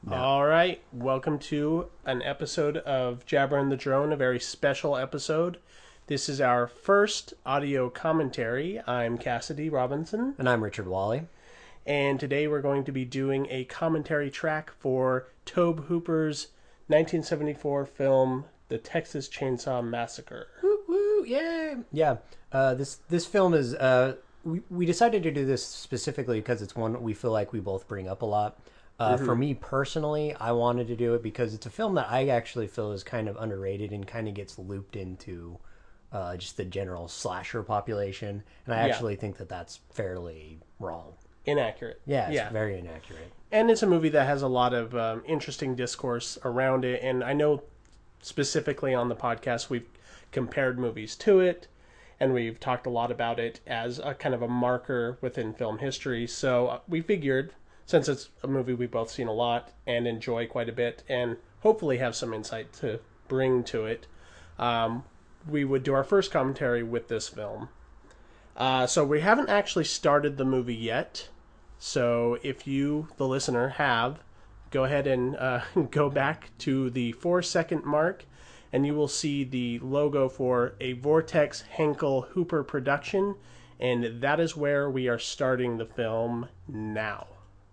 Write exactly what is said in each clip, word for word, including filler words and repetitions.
No. All right, welcome to an episode of Jabber and the Drone, a very special episode. This is our first audio commentary. I'm Cassidy Robinson, And I'm Richard Wally. and today we're going to be doing a commentary track for Tobe Hooper's nineteen seventy-four film, The Texas Chainsaw Massacre. Woo woo, yeah. Yeah, uh, this this film is, uh, we, we decided to do this specifically because it's one we feel like we both bring up a lot. Uh, Mm-hmm. For me personally, I wanted to do it because it's a film that I actually feel is kind of underrated and kind of gets looped into uh, just the general slasher population. And I Yeah. actually think that that's fairly wrong. Inaccurate. Yeah, it's yeah. very inaccurate. And it's a movie that has a lot of um, interesting discourse around it. And I know specifically on the podcast we've compared movies to it, and we've talked a lot about it as a kind of a marker within film history. So uh, we figured, since it's a movie we've both seen a lot and enjoy quite a bit, and hopefully have some insight to bring to it, um, we would do our first commentary with this film. Uh, so we haven't actually started the movie yet. So if you, the listener, have, go ahead and uh, go back to the four second mark, and you will see the logo for a Vortex Henkel Hooper production, and that is where we are starting the film now.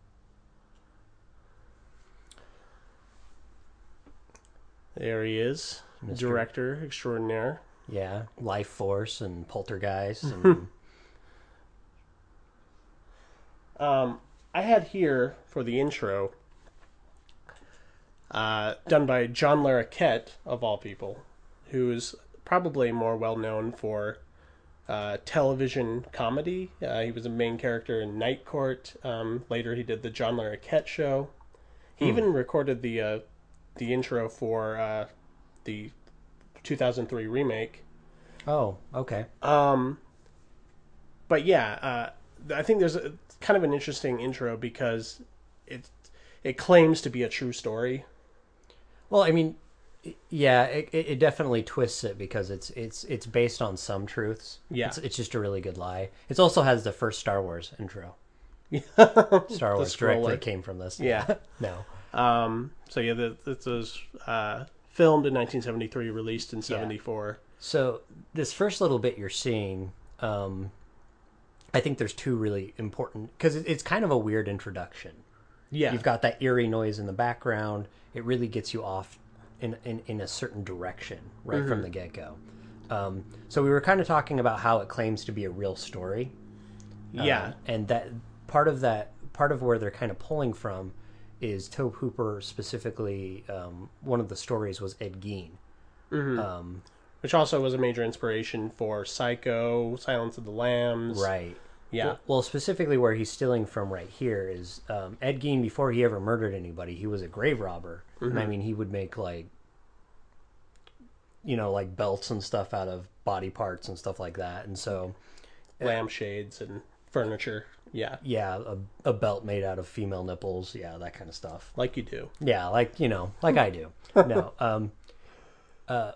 There he is, Mister director extraordinaire. Yeah, Life Force and Poltergeist. And Um, I had here for the intro, uh, done by John Larroquette, of all people, who is probably more well known for uh, television comedy. Uh, he was a main character in Night Court. Um, later, he did the John Larroquette Show. He even recorded the uh, the intro for uh, the two thousand three remake. oh, okay. Um, but yeah, uh, I think there's a, kind of an interesting intro because it it claims to be a true story. Well, I mean, yeah, it, it definitely twists it because it's it's it's based on some truths. Yeah. it's, it's just a really good lie. It also has the first Star Wars intro. Yeah. Star Wars scroller. directly came from this. Yeah. No. Um, so yeah, the, this was uh, filmed in nineteen seventy-three, released in seventy-four. So this first little bit you're seeing, um, I think there's two really important because it, it's kind of a weird introduction. Yeah. You've got that eerie noise in the background. It really gets you off in in, in a certain direction right from the get go. Um, so we were kind of talking about how it claims to be a real story. Yeah. Um, and that part of that part of where they're kind of pulling from is Tobe Hooper specifically. Um, one of the stories was Ed Gein. Um, Which also was a major inspiration for Psycho, Silence of the Lambs. right. Yeah. Well, well, specifically where he's stealing from right here is um, Ed Gein. Before he ever murdered anybody, he was a grave robber, and I mean he would make like, you know, like belts and stuff out of body parts and stuff like that. And so, Lampshades and furniture. Yeah. yeah, a, a belt made out of female nipples, yeah, that kind of stuff. Like you do. Yeah, like you know, like I do. No, um, uh,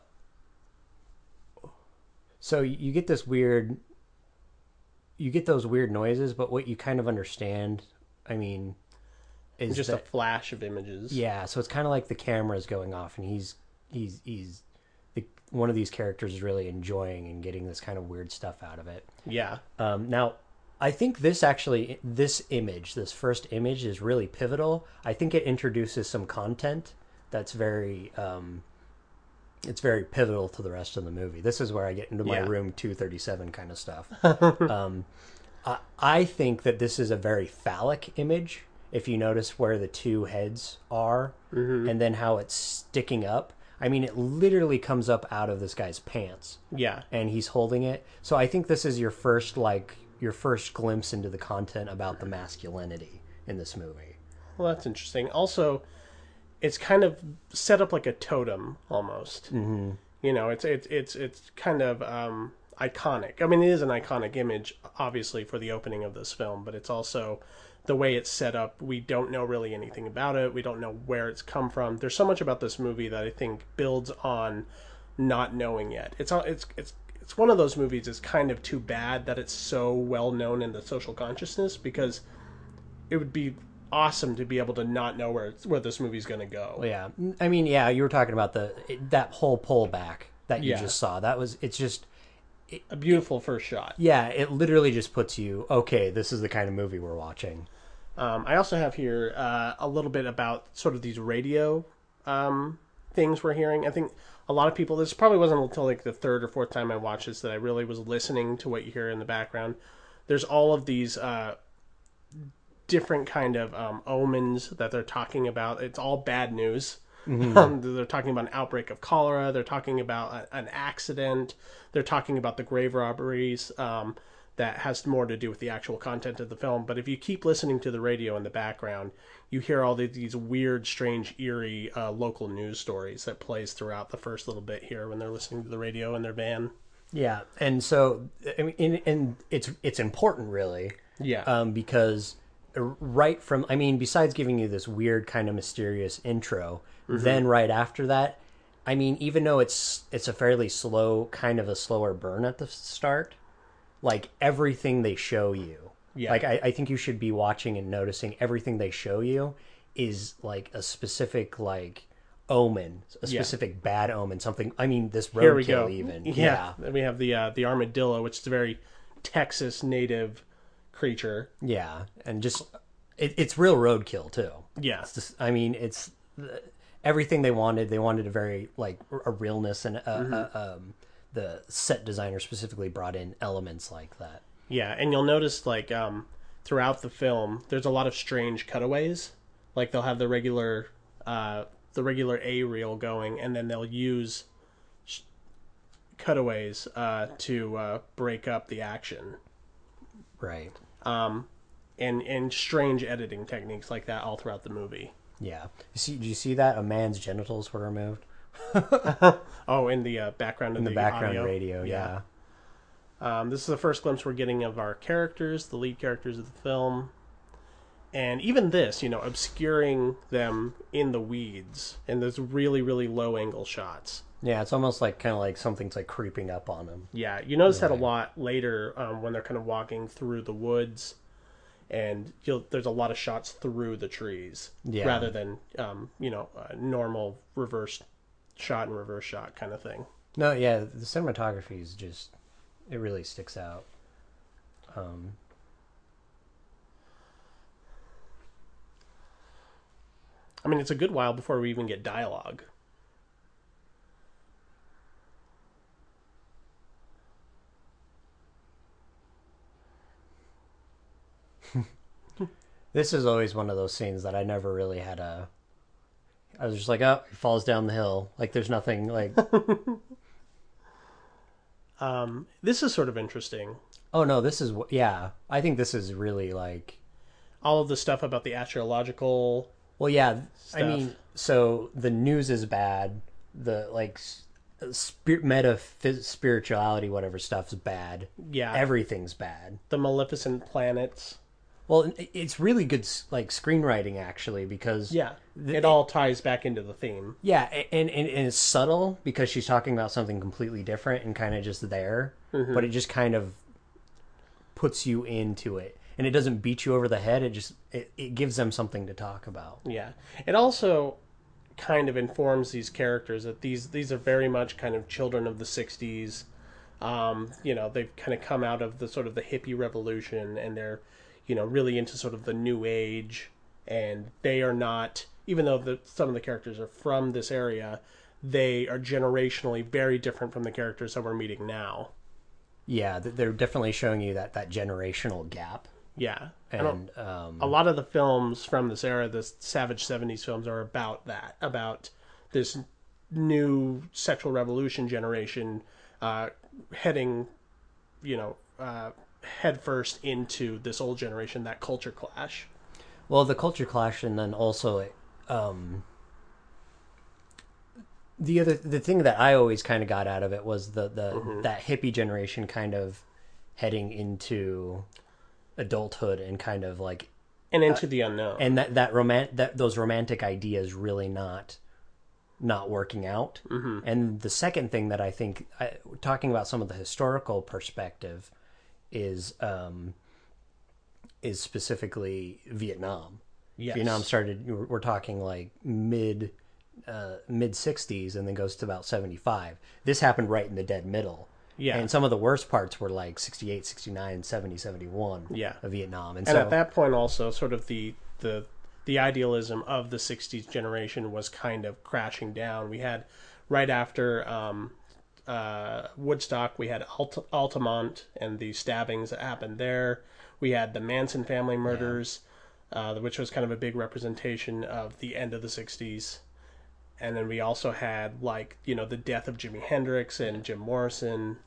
so you get this weird, you get those weird noises, but what you kind of understand, I mean, is Just that, a flash of images. yeah. So it's kind of like the camera's going off, and he's he's he's the, one of these characters is really enjoying and getting this kind of weird stuff out of it. Yeah. Um, now, I think this actually, this image, this first image is really pivotal. I think it introduces some content that's very, um, it's very pivotal to the rest of the movie. This is where I get into my Yeah. room two thirty-seven kind of stuff. um, I, I think that this is a very phallic image. If you notice where the two heads are and then how it's sticking up. I mean, it literally comes up out of this guy's pants Yeah. and he's holding it. So I think this is your first like your first glimpse into the content about the masculinity in this movie. Well, that's interesting. Also, it's kind of set up like a totem almost. Mm-hmm. You know, it's it's it's it's kind of um, iconic. I mean, it is an iconic image, obviously, for the opening of this film, but it's also the way it's set up. We don't know really anything about it. We don't know where it's come from. There's so much about this movie that I think builds on not knowing yet. It's it's it's it's one of those movies. It's kind of too bad that it's so well known in the social consciousness, because it would be awesome to be able to not know where it's, where this movie's going to go. Yeah, I mean, yeah, you were talking about the that whole pullback that you Yeah. just saw. That was it's just A beautiful first shot. yeah, it literally just puts you okay. This is the kind of movie we're watching. Um, I also have here uh, a little bit about sort of these radio um, things we're hearing. I think a lot of people, this probably wasn't until like the third or fourth time I watched this that I really was listening to what you hear in the background. There's all of these uh, different kind of um, omens that they're talking about. It's all bad news. Mm-hmm. Um, they're talking about an outbreak of cholera. They're talking about a, an accident. They're talking about the grave robberies. Um, that has more to do with the actual content of the film. But if you keep listening to the radio in the background, you hear all the, these weird, strange, eerie uh, local news stories that plays throughout the first little bit here when they're listening to the radio in their van. Yeah, and so I mean, and, and it's it's important really, Yeah. um, because right from I mean, besides giving you this weird kind of mysterious intro, mm-hmm. then right after that, I mean, even though it's it's a fairly slow, kind of a slower burn at the start. Like everything they show you, Yeah. like I, I think you should be watching and noticing everything they show you is like a specific like omen, a Yeah. specific bad omen, something. I mean, this Here we go. roadkill even. Yeah. Then we have the uh, the armadillo, which is a very Texas native creature. Yeah, and just it, it's real roadkill too. Yeah. It's just, I mean, it's everything they wanted. They wanted a very like a realness and a, Mm-hmm. a, um, the set designer specifically brought in elements like that. Yeah, and you'll notice like um, throughout the film, there's a lot of strange cutaways. Like they'll have the regular, uh, the regular A reel going, and then they'll use sh- cutaways uh, to uh, break up the action. Right. Um, and and strange editing techniques like that all throughout the movie. Yeah. You see? Do you see that a man's genitals were removed? Oh, in the uh, background of In the, the background audio. radio, yeah. Um, this is the first glimpse we're getting of our characters, the lead characters of the film. And even this, you know, obscuring them in the weeds and those really, really low angle shots. Yeah, it's almost like kind of like something's like creeping up on them. Yeah, you notice that a Right. lot later um, when they're kind of walking through the woods, and you'll, there's a lot of shots through the trees Yeah. rather than, um, you know, a normal reverse shot and reverse shot kind of thing. No, yeah, the cinematography is just, it really sticks out. Um, I mean, it's a good while before we even get dialogue. this is always one of those scenes that I never really had a. I was just like, oh, he falls down the hill. Like, there's nothing like. Um, this is sort of interesting. Oh no, this is yeah. I think this is really like. All of the stuff about the astrological. Well, yeah. I Stuff. mean, so the news is bad. The like spirit, meta phys- spirituality, whatever stuff's bad. Yeah. Everything's bad. The Maleficent planets. Well, it's really good like screenwriting actually because Yeah. The- it all ties back into the theme. yeah, and, and and it's subtle because she's talking about something completely different and kind of just there, but it just kind of puts you into it, and it doesn't beat you over the head. It just it, it gives them something to talk about. Yeah. It also kind of informs these characters that these these are very much kind of children of the sixties. Um, you know, they've kind of come out of the sort of the hippie revolution, and they're, you know, really into sort of the new age, and they are not, even though the, some of the characters are from this area, they are generationally very different from the characters that we're meeting now. Yeah, th- they're definitely showing you that that generational gap, Yeah. I don't- and um, a lot of the films from this era, the Savage seventies films, are about that, about this new sexual revolution generation uh, heading, you know, uh, headfirst into this old generation, that culture clash. well, the culture clash, and then also um, the other the thing that I always kind of got out of it was the the Mm-hmm. that hippie generation kind of heading into adulthood and kind of like And into the unknown. and that that roman that those romantic ideas really not not working out. Mm-hmm. And the second thing that I think I, talking about some of the historical perspective is um is specifically Vietnam. Yes. Vietnam started. We're talking like mid uh, mid sixties, and then goes to about seventy-five. This happened right in the dead middle. Yeah. And some of the worst parts were like sixty-eight, sixty-nine, seventy, seventy-one Yeah. of Vietnam. And, And so, at that point, also, sort of the the the idealism of the sixties generation was kind of crashing down. We had right after um, uh, Woodstock, we had Alt- Altamont and the stabbings that happened there. We had the Manson family murders, yeah. uh, which was kind of a big representation of the end of the sixties. And then we also had, like, you know, the death of Jimi Hendrix and Jim Morrison.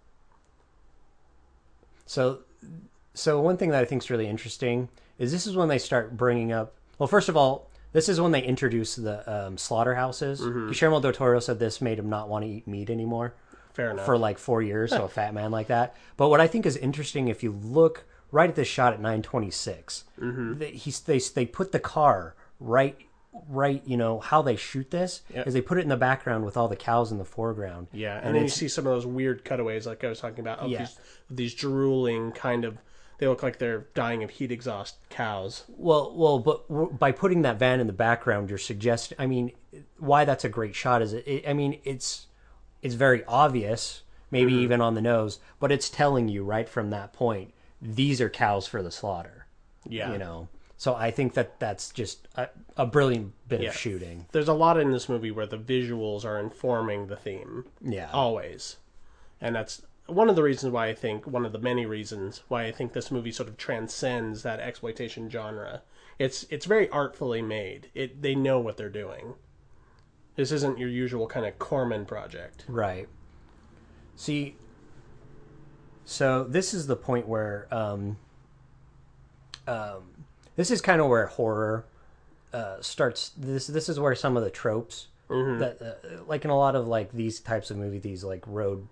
So, so one thing that I think is really interesting is this is when they start bringing up. Well, first of all, this is when they introduce the um, slaughterhouses. Mm-hmm. Guillermo del Toro said this made him not want to eat meat anymore. Fair enough. For like four years, so a fat man like that. But what I think is interesting, if you look right at this shot at nine twenty-six, mm-hmm. they, he, they they put the car right. Right, you know, how they shoot this yep. is they put it in the background with all the cows in the foreground. Yeah, and, and then you see some of those weird cutaways like I was talking about of yeah. these, these drooling kind of, they look like they're dying of heat exhaust cows. Well, well, but by putting that van in the background, you're suggesting, I mean, why that's a great shot is, it, it I mean, it's it's very obvious, maybe mm-hmm. even on the nose, but it's telling you right from that point, these are cows for the slaughter. Yeah. You know? So I think that that's just a, a brilliant bit yeah. of shooting. There's a lot in this movie where the visuals are informing the theme. Yeah. Always. And that's one of the reasons why I think, one of the many reasons why I think this movie sort of transcends that exploitation genre. It's it's very artfully made. It They know what they're doing. This isn't your usual kind of Corman project. Right. See, so this is the point where... Um, um, This is kind of where horror uh, starts. This this is where some of the tropes mm-hmm. that, uh, like in a lot of like these types of movies, these like road,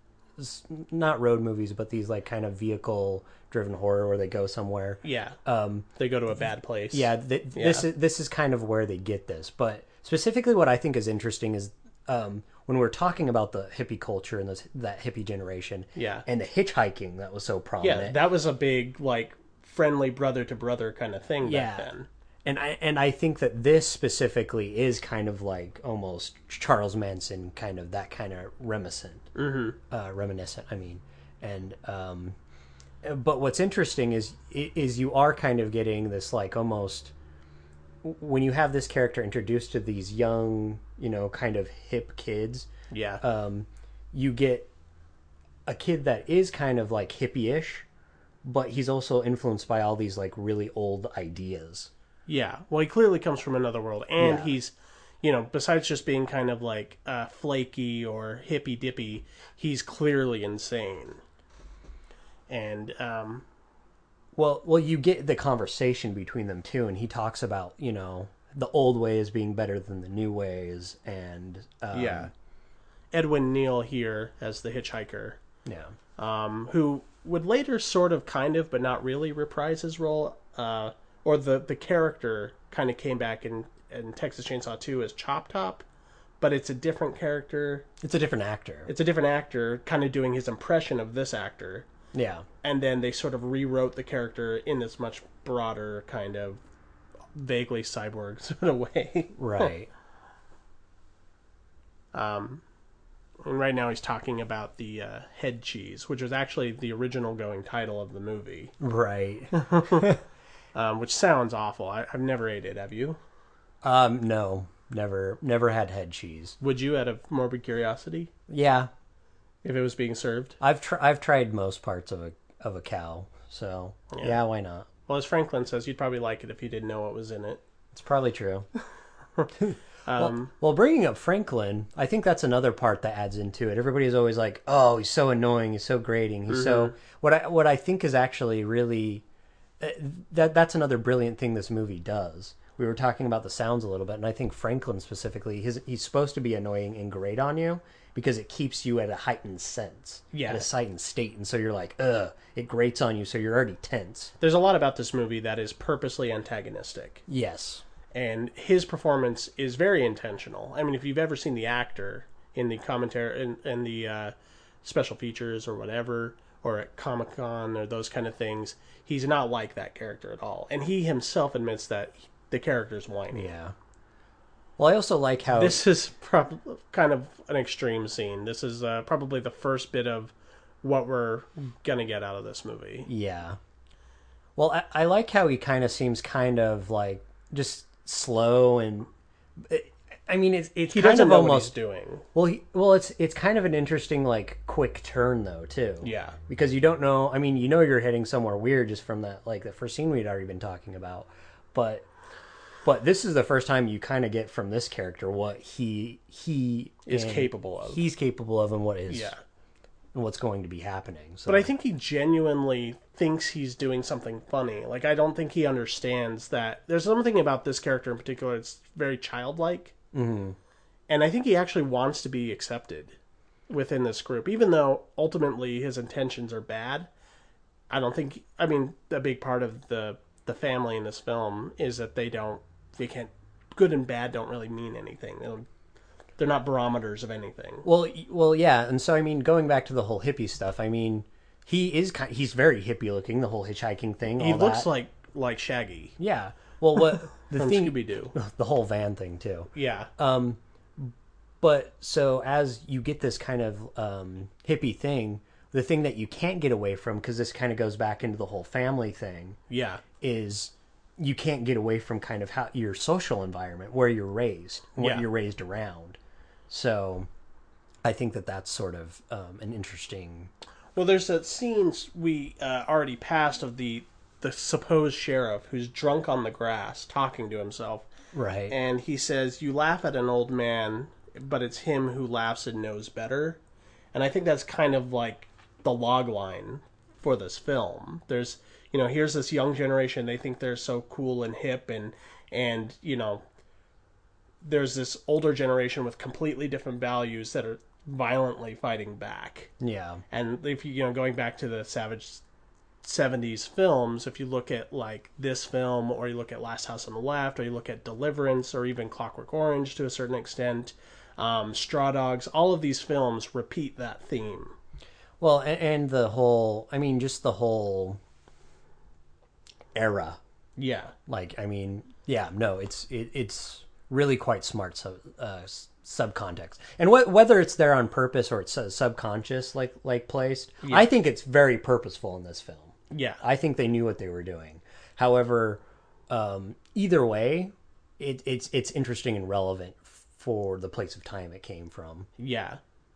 not road movies, but these like kind of vehicle driven horror where they go somewhere. Yeah, um, they go to a bad place. Yeah, th- yeah, this is this is kind of where they get this. But specifically, what I think is interesting is um, when we're talking about the hippie culture and this, that hippie generation. Yeah, and the hitchhiking that was so prominent. Yeah, that was a big like. friendly brother to brother kind of thing back yeah. then. And I and I think that this specifically is kind of like almost Charles Manson, kind of that kind of reminiscent, mm-hmm. uh, reminiscent. I mean, and um, but what's interesting is is you are kind of getting this like almost when you have this character introduced to these young, you know, kind of hip kids. Yeah. Um, you get a kid that is kind of like hippie-ish. But he's also influenced by all these like really old ideas. Yeah, well, he clearly comes from another world, and yeah. he's, you know, besides just being kind of like uh, flaky or hippy dippy, he's clearly insane. And um, well, well, you get the conversation between them too, and he talks about you know the old ways being better than the new ways, and um, yeah, Edwin Neal here as the hitchhiker. Yeah, um, who. would later sort of kind of but not really reprise his role uh, or the, the character kind of came back in, in Texas Chainsaw two as Chop Top, but it's a different character. It's a different actor. It's a different actor kind of doing his impression of this actor. Yeah. And then they sort of rewrote the character in this much broader kind of vaguely cyborg sort of way. Right. um... And right now he's talking about the uh, head cheese, which was actually the original going title of the movie. Right. um, which sounds awful. I, I've never ate it. Have you? Um, no, never, never had head cheese. Would you, out of morbid curiosity? Yeah. If it was being served? I've tr- I've tried most parts of a of a cow, so yeah. yeah, why not? Well, as Franklin says, you'd probably like it if you didn't know what was in it. It's probably true. Um, well, well, bringing up Franklin, I think that's another part that adds into it. Everybody's always like, "Oh, he's so annoying. He's so grating. He's mm-hmm. so." What I what I think is actually really uh, that that's another brilliant thing this movie does. We were talking about the sounds a little bit, and I think Franklin specifically, his he's supposed to be annoying and grate on you because it keeps you at a heightened sense, yeah, at a heightened state, and so you're like, "Ugh," it grates on you, so you're already tense. There's a lot about this movie that is purposely antagonistic. Yes. And his performance is very intentional. I mean, if you've ever seen the actor in the commentary, in, in the uh, special features or whatever, or at Comic-Con or those kind of things, he's not like that character at all. And he himself admits that the character's whiny. Yeah. Well, I also like how... This is prob- kind of an extreme scene. This is uh, probably the first bit of what we're going to get out of this movie. Yeah. Well, I, I like how he kind of seems kind of like just slow and... I mean, it's it's He kind doesn't of know almost... what he's doing. Well, he, well, it's it's kind of an interesting, like, quick turn, though, too. Yeah. Because you don't know... I mean, you know you're heading somewhere weird just from that, like, the first scene we'd already been talking about. But... But this is the first time you kind of get from this character what he he Is capable of. He's capable of, and what is Yeah. and what's going to be happening. So. But I think he genuinely thinks he's doing something funny. Like, I don't think he understands that. There's something about this character in particular that's very childlike. Mm-hmm. And I think he actually wants to be accepted within this group. Even though, ultimately, his intentions are bad. I don't think... I mean, a big part of the, the family in this film is that they don't... They can't... Good and bad don't really mean anything. They don't, they're not barometers of anything. Well, well, yeah, and so I mean, going back to the whole hippie stuff, I mean, he is kind, he's very hippie looking. The whole hitchhiking thing. He all looks that. like like Shaggy. Yeah. Well, what the From thing? Scooby-Doo. The whole van thing too. Yeah. Um, but so as you get this kind of um, hippie thing, the thing that you can't get away from, because this kind of goes back into the whole family thing, Yeah. is you can't get away from kind of how your social environment, where you're raised, what Yeah. you're raised around. So I think that that's sort of um, an interesting... Well, there's that scene we uh, already passed of the the supposed sheriff who's drunk on the grass talking to himself. Right. And he says, you laugh at an old man, but it's him who laughs and knows better. And I think that's kind of like the log line for this film. There's, you know, here's this young generation. They think they're so cool and hip, and, and you know, there's this older generation with completely different values that are violently fighting back. Yeah. And if you, you know, going back to the Savage seventies films, if you look at like this film, or you look at Last House on the Left, or you look at Deliverance, or even Clockwork Orange to a certain extent, um, Straw Dogs, all of these films repeat that theme. Well, and, and the whole, I mean, just the whole era. Yeah. Like, I mean, yeah, no, it's it, it's really quite smart sub, uh, subcontext. And wh- whether it's there on purpose or it's uh, subconscious, like like placed, Yeah. I think it's very purposeful in this film. Yeah. I think they knew what they were doing. However, um, either way, it, it's it's interesting and relevant for the place of time it came from. Yeah.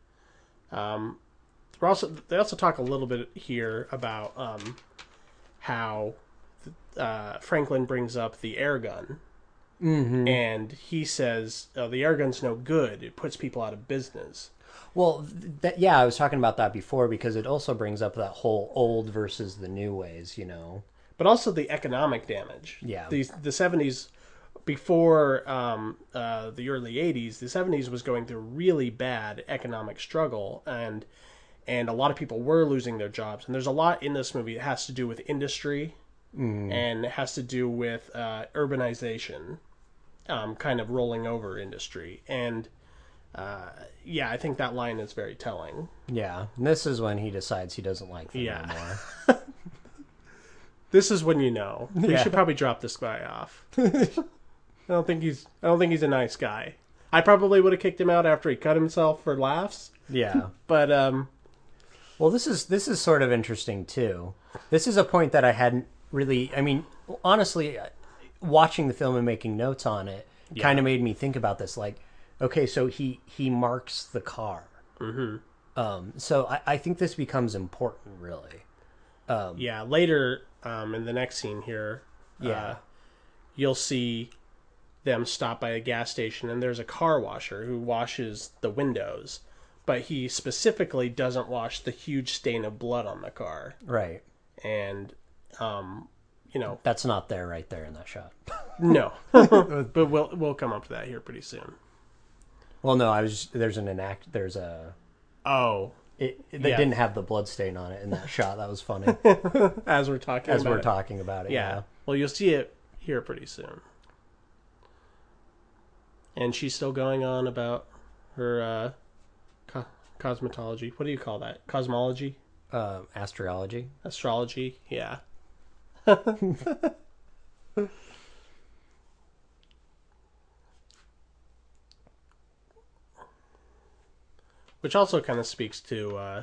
Um, we're also they also talk a little bit here about um, how uh, Franklin brings up the air gun, Mm-hmm. and he says, oh, "The air gun's no good. It puts people out of business." Well, th- that, yeah, I was talking about that before because it also brings up that whole old versus the new ways, you know. But also the economic damage. Yeah. The the seventies, before um, uh, the early eighties, the seventies was going through really bad economic struggle, and and a lot of people were losing their jobs. And there's a lot in this movie that has to do with industry, Mm. and it has to do with uh, urbanization, um, kind of rolling over industry. And uh, yeah, I think that line is very telling. Yeah, and this is when he decides he doesn't like them Yeah. anymore. This is when you know. You Yeah. should probably drop this guy off. I don't think he's I don't think he's a nice guy. I probably would have kicked him out after he cut himself for laughs. Yeah. But um Well, this is this is sort of interesting too. This is a point that I hadn't really. I mean, honestly, watching the film and making notes on it Yeah. kind of made me think about this. Like, okay, so he he marks the car. mhm. Um, so I, I think this becomes important, really. Um, yeah, later um in the next scene here, Yeah. uh, you'll see them stop by a gas station, and there's a car washer who washes the windows, but he specifically doesn't wash the huge stain of blood on the car. Right. And um you know, That's not there right there in that shot. no. But we'll we'll come up to that here pretty soon. Well, no, I was just, there's an enact there's a Oh, it, they Yeah. didn't have the blood stain on it in that shot. That was funny. as we're talking As about we're it. talking about it. Yeah. Well, you'll see it here pretty soon. And she's still going on about her uh, co- cosmetology. What do you call that? Cosmology? Uh, astrology. Astrology, yeah. Which also kind of speaks to uh,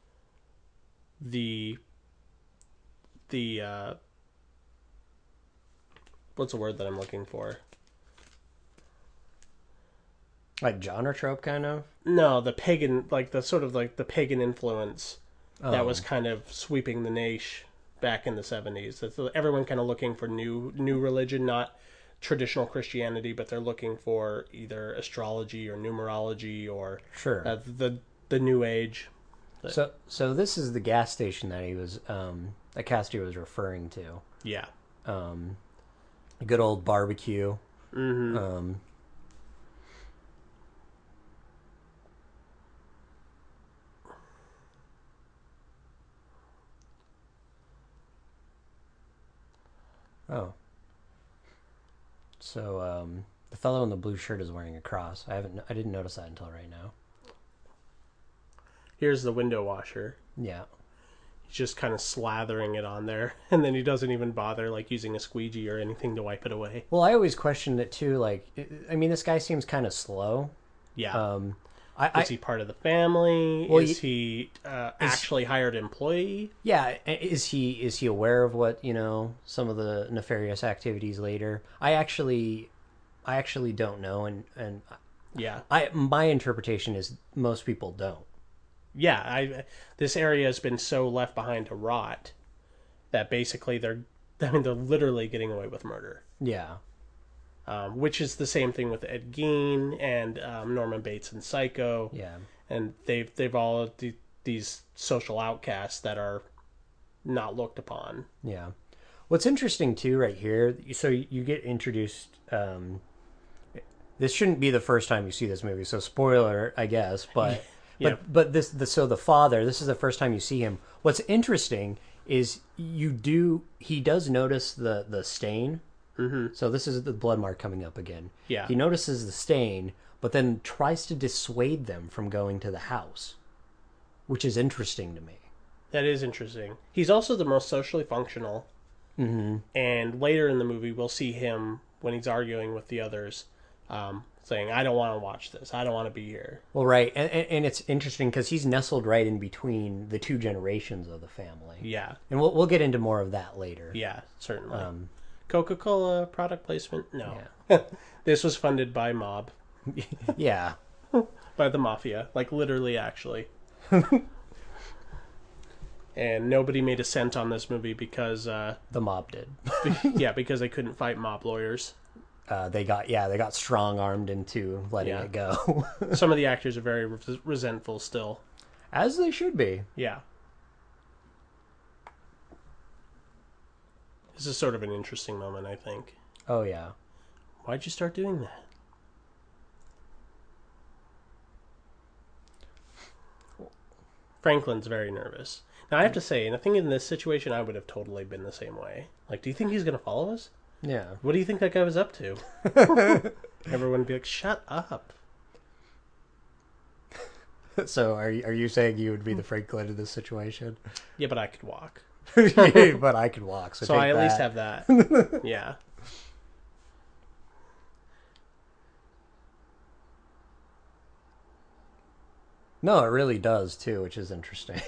the the uh, what's the word that I'm looking for? Like genre trope, kind of? No, the pagan, like the sort of like the pagan influence Oh. that was kind of sweeping the nation back in the seventies. That's everyone kind of looking for new new religion, not traditional Christianity, but they're looking for either astrology or numerology or Sure. uh, the the New Age. So, so this is the gas station that he was, um, that Cassidy was referring to. Yeah. Um, a good old barbecue. Mm-hmm. Um, oh. So, um, the fellow in the blue shirt is wearing a cross. I haven't, I didn't notice that until right now. Here's the window washer. Yeah. He's just kind of slathering it on there, and then he doesn't even bother like using a squeegee or anything to wipe it away. Well, I always questioned it too. Like, I mean, this guy seems kind of slow. Yeah. Um, I, is he part of the family? Well, is he uh, is- actually hired employee? Yeah, is he is he aware of what, you know, some of the nefarious activities later? I actually I actually don't know, and and Yeah. I my interpretation is most people don't. Yeah, I this area has been so left behind to rot that basically they're I mean they're literally getting away with murder. Yeah. Um, which is the same thing with Ed Gein and um, Norman Bates and Psycho. Yeah. And they've they've all th- these social outcasts that are not looked upon. Yeah. What's interesting too right here, so you get introduced um this shouldn't be the first time you see this movie, so spoiler, I guess, but Yeah. but but this the so the father, this is the first time you see him. What's interesting is you do he does notice the the stain. Mm-hmm. So this is the blood mark coming up again. Yeah. He notices the stain, but then tries to dissuade them from going to the house, which is interesting to me. That is interesting. He's also the most socially functional. Mm-hmm. And later in the movie, we'll see him when he's arguing with the others, um, saying, "I don't want to watch this. I don't want to be here." Well, right, and, and, and it's interesting because he's nestled right in between the two generations of the family. Yeah. And we'll we'll get into more of that later. Yeah, certainly. Um, Coca-Cola product placement? No. Yeah. This was funded by Mob, yeah. by the Mafia, like literally, actually. And nobody made a cent on this movie because, uh, The mob did. yeah, because they couldn't fight mob lawyers. Uh, they got yeah, they got strong armed into letting Yeah. it go, Some of the actors are very res- resentful still. as they should be. Yeah. This is sort of an interesting moment, I think. Oh yeah. Why'd you start doing that? Franklin's very nervous. Now, I have to say, and I think in this situation, I would have totally been the same way. Like, do you think he's going to follow us? Yeah. What do you think that guy was up to? Everyone would be like, shut up. So are you, are you saying you would be the Franklin in this situation? Yeah, but I could walk. But I could walk, so, So take I at that. least have that. Yeah. No, it really does too, which is interesting.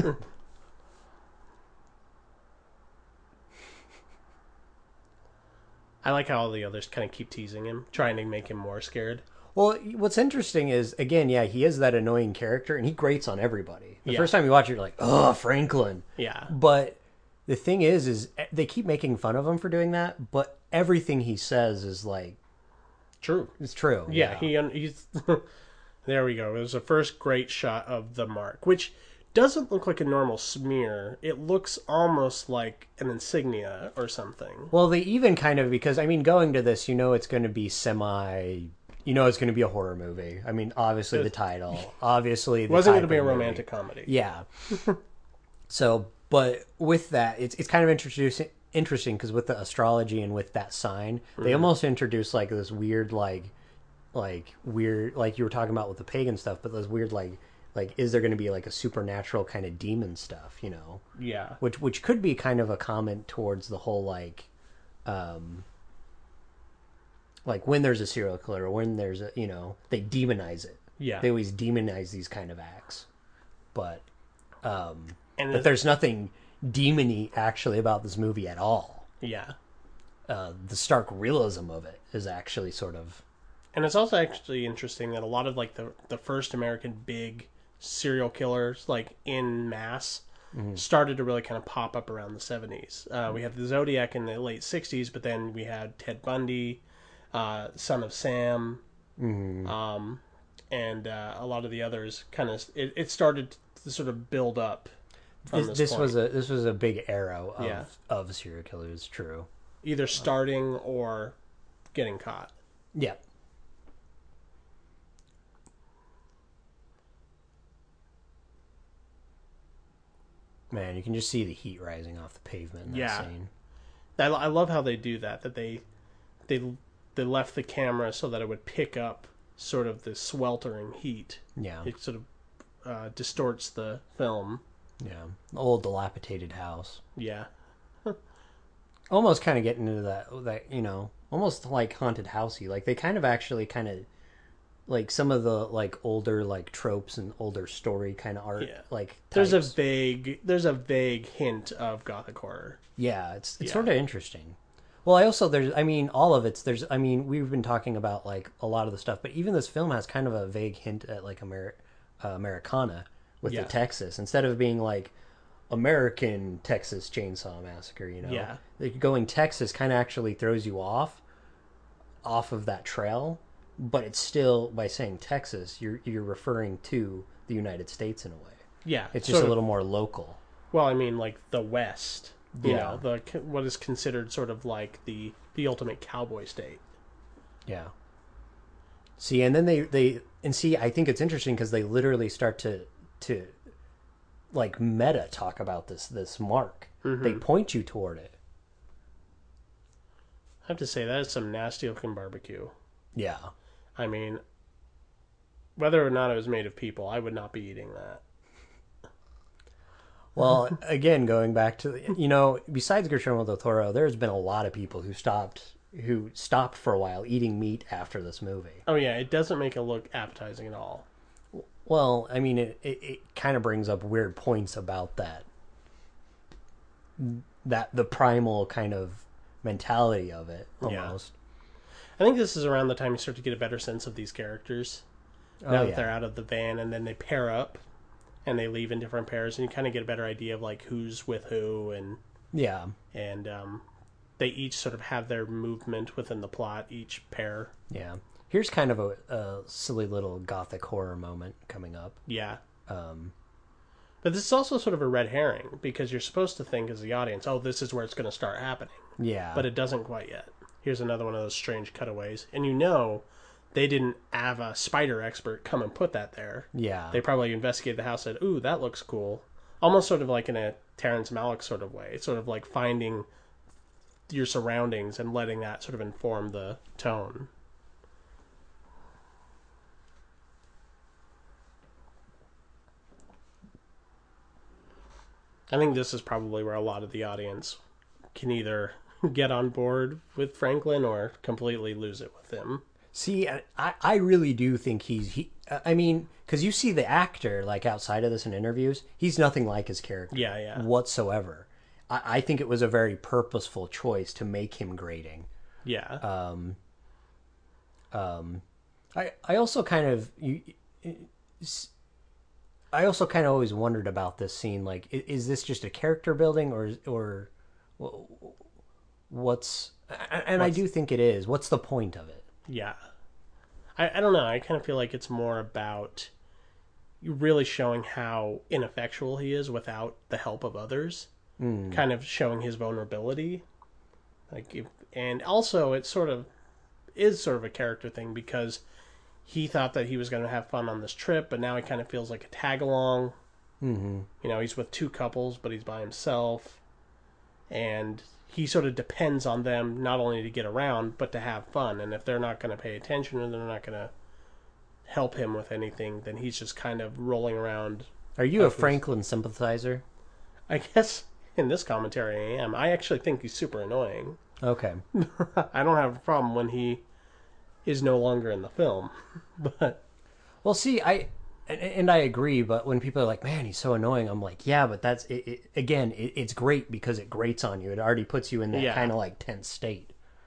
I like how all the others kind of keep teasing him, trying to make him more scared. Well, what's interesting is, again, yeah, he is that annoying character, and he grates on everybody. The Yeah. first time you watch it, you're like, oh, Franklin. Yeah. But the thing is, is they keep making fun of him for doing that, but everything he says is like, True. it's true. Yeah, he un- he's... There we go. It was the first great shot of the mark, which doesn't look like a normal smear. It looks almost like an insignia or something. Well, they even kind of, because, I mean, going to this, you know it's going to be semi... You know it's going to be a horror movie. I mean, obviously the title. Obviously It the wasn't going type to be a of movie. romantic comedy. Yeah. So, but with that, it's it's kind of introducing interesting because with the astrology and with that sign, they Mm-hmm. almost introduce like this weird, like, like weird, like you were talking about with the pagan stuff, but those weird, like, like, is there going to be like a supernatural kind of demon stuff, you know? Yeah. Which which could be kind of a comment towards the whole like, um, like when there's a serial killer, or when there's a, you know, they demonize it. Yeah. They always demonize these kind of acts, but um, And but there's nothing demony actually about this movie at all. Yeah. Uh, the stark realism of it is actually sort of. And it's also actually interesting that a lot of like the the first American big serial killers, like in mass, mm-hmm. started to really kind of pop up around the seventies. Uh, we had the Zodiac in the late sixties, but then we had Ted Bundy, uh, Son of Sam, Mm-hmm. um, and uh, a lot of the others. Kind of, it, it started to sort of build up. From This, this this point. was a this was a big arrow of Yeah. of serial killers. True. Either starting or getting caught. Yeah. Man, you can just see the heat rising off the pavement in that Yeah. scene. I, I love how they do that. That they they they left the camera so that it would pick up sort of the sweltering heat. Yeah. It sort of uh, distorts the film. Yeah. Old dilapidated house. Yeah. Almost kind of getting into that, that you know, almost like haunted housey. Like they kind of actually kind of, like some of the like older like tropes and older story kind of art. Yeah. Like There's a types. vague there's a vague hint of gothic horror. Yeah, it's it's Yeah. sort of interesting. Well, I also there's I mean all of it's there's I mean we've been talking about like a lot of the stuff, but even this film has kind of a vague hint at like Amer- uh, Americana with Yeah. the Texas instead of being like American Texas Chainsaw Massacre. You know, Yeah. like going Texas kind of actually throws you off off of that trail, but it's still by saying Texas, you're you're referring to the United States in a way. Yeah. It's just sort a of- little more local. Well, I mean, like the West. You Yeah. know, the what is considered sort of like the the ultimate cowboy state. Yeah. See, and then they they and see. I think it's interesting because they literally start to to like meta talk about this this mark. Mm-hmm. They point you toward it. I have to say that is some nasty looking barbecue. Yeah. I mean, whether or not it was made of people, I would not be eating that. Well, again, going back to you know, besides Guillermo del Toro, there's been a lot of people who stopped who stopped for a while eating meat after this movie. Oh yeah, it doesn't make it look appetizing at all. Well, I mean, it it, it kind of brings up weird points about that that the primal kind of mentality of it Yeah. almost. I think this is around the time you start to get a better sense of these characters. Oh, now that yeah. they're out of the van and then they pair up and they leave in different pairs and you kind of get a better idea of like who's with who and Yeah. and um, they each sort of have their movement within the plot, each pair. Yeah. Here's kind of a, a silly little gothic horror moment coming up. Yeah. Um, But this is also sort of a red herring because you're supposed to think as the audience, oh, this is where it's going to start happening. yeah. But it doesn't quite yet. Here's another one of those strange cutaways. And you know they didn't have a spider expert come and put that there. yeah. They probably investigated the house and said, ooh, that looks cool. Almost sort of like in a Terrence Malick sort of way. It's sort of like finding your surroundings and letting that sort of inform the tone. I think this is probably where a lot of the audience can either get on board with Franklin or completely lose it with him. See, I, I really do think he's he. I mean, because you see the actor like outside of this in interviews, he's nothing like his character. Yeah, yeah. Whatsoever. I, I think it was a very purposeful choice to make him grating. Yeah. Um. Um. I I also kind of you. I also kind of always wondered about this scene. Like, is, is this just a character building, or or what's? And I What's- do think it is. What's the point of it? Yeah. I, I don't know. I kind of feel like it's more about really showing how ineffectual he is without the help of others. Mm. Kind of showing his vulnerability. Like, if, and also it sort of is sort of a character thing because he thought that he was going to have fun on this trip, but now he kind of feels like a tag along. Mm-hmm. You know, he's with two couples, but he's by himself. And he sort of depends on them not only to get around, but to have fun. And if they're not going to pay attention or they're not going to help him with anything, then he's just kind of rolling around. Are you a Franklin sympathizer? I guess in this commentary I am. I actually think he's super annoying. Okay. I don't have a problem when he is no longer in the film. But well, see, I and, and I agree, but when people are like, "Man, he's so annoying," I'm like, "Yeah, but that's it, it, again, it, it's great because it grates on you. It already puts you in that Yeah. kind of like tense state."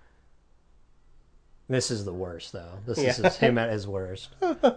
This is the worst, though. This Yeah. is him at his worst.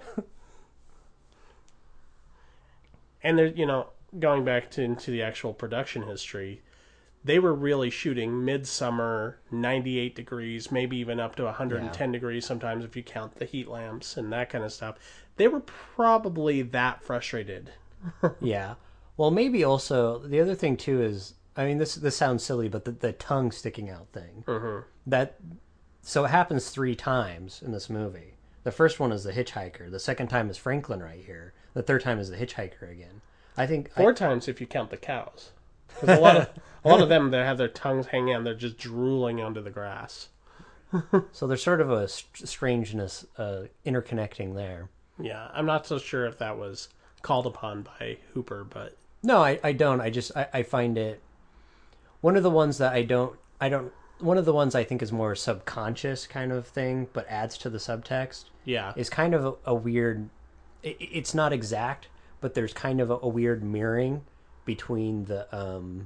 And there, you know, going back to into the actual production history, they were really shooting midsummer, ninety-eight degrees, maybe even up to one hundred ten Yeah. degrees sometimes if you count the heat lamps and that kind of stuff. They were probably that frustrated. Yeah. Well, maybe also the other thing too is, I mean, this this sounds silly, but the, the tongue sticking out thing Mm-hmm. that so it happens three times in this movie. The first one is the hitchhiker. The second time is Franklin right here. The third time is the hitchhiker again. I think Four I, times if you count the cows. 'Cause a lot of a lot of them, they have their tongues hanging out. They're just drooling onto the grass. so there's sort of a st- strangeness uh, interconnecting there. Yeah, I'm not so sure if that was called upon by Hooper, but No, I, I don't. I just I, I find it one of the ones that I don't I don't one of the ones I think is more subconscious kind of thing, but adds to the subtext. yeah, Is kind of a, a weird. It, it's not exact, but there's kind of a, a weird mirroring between the um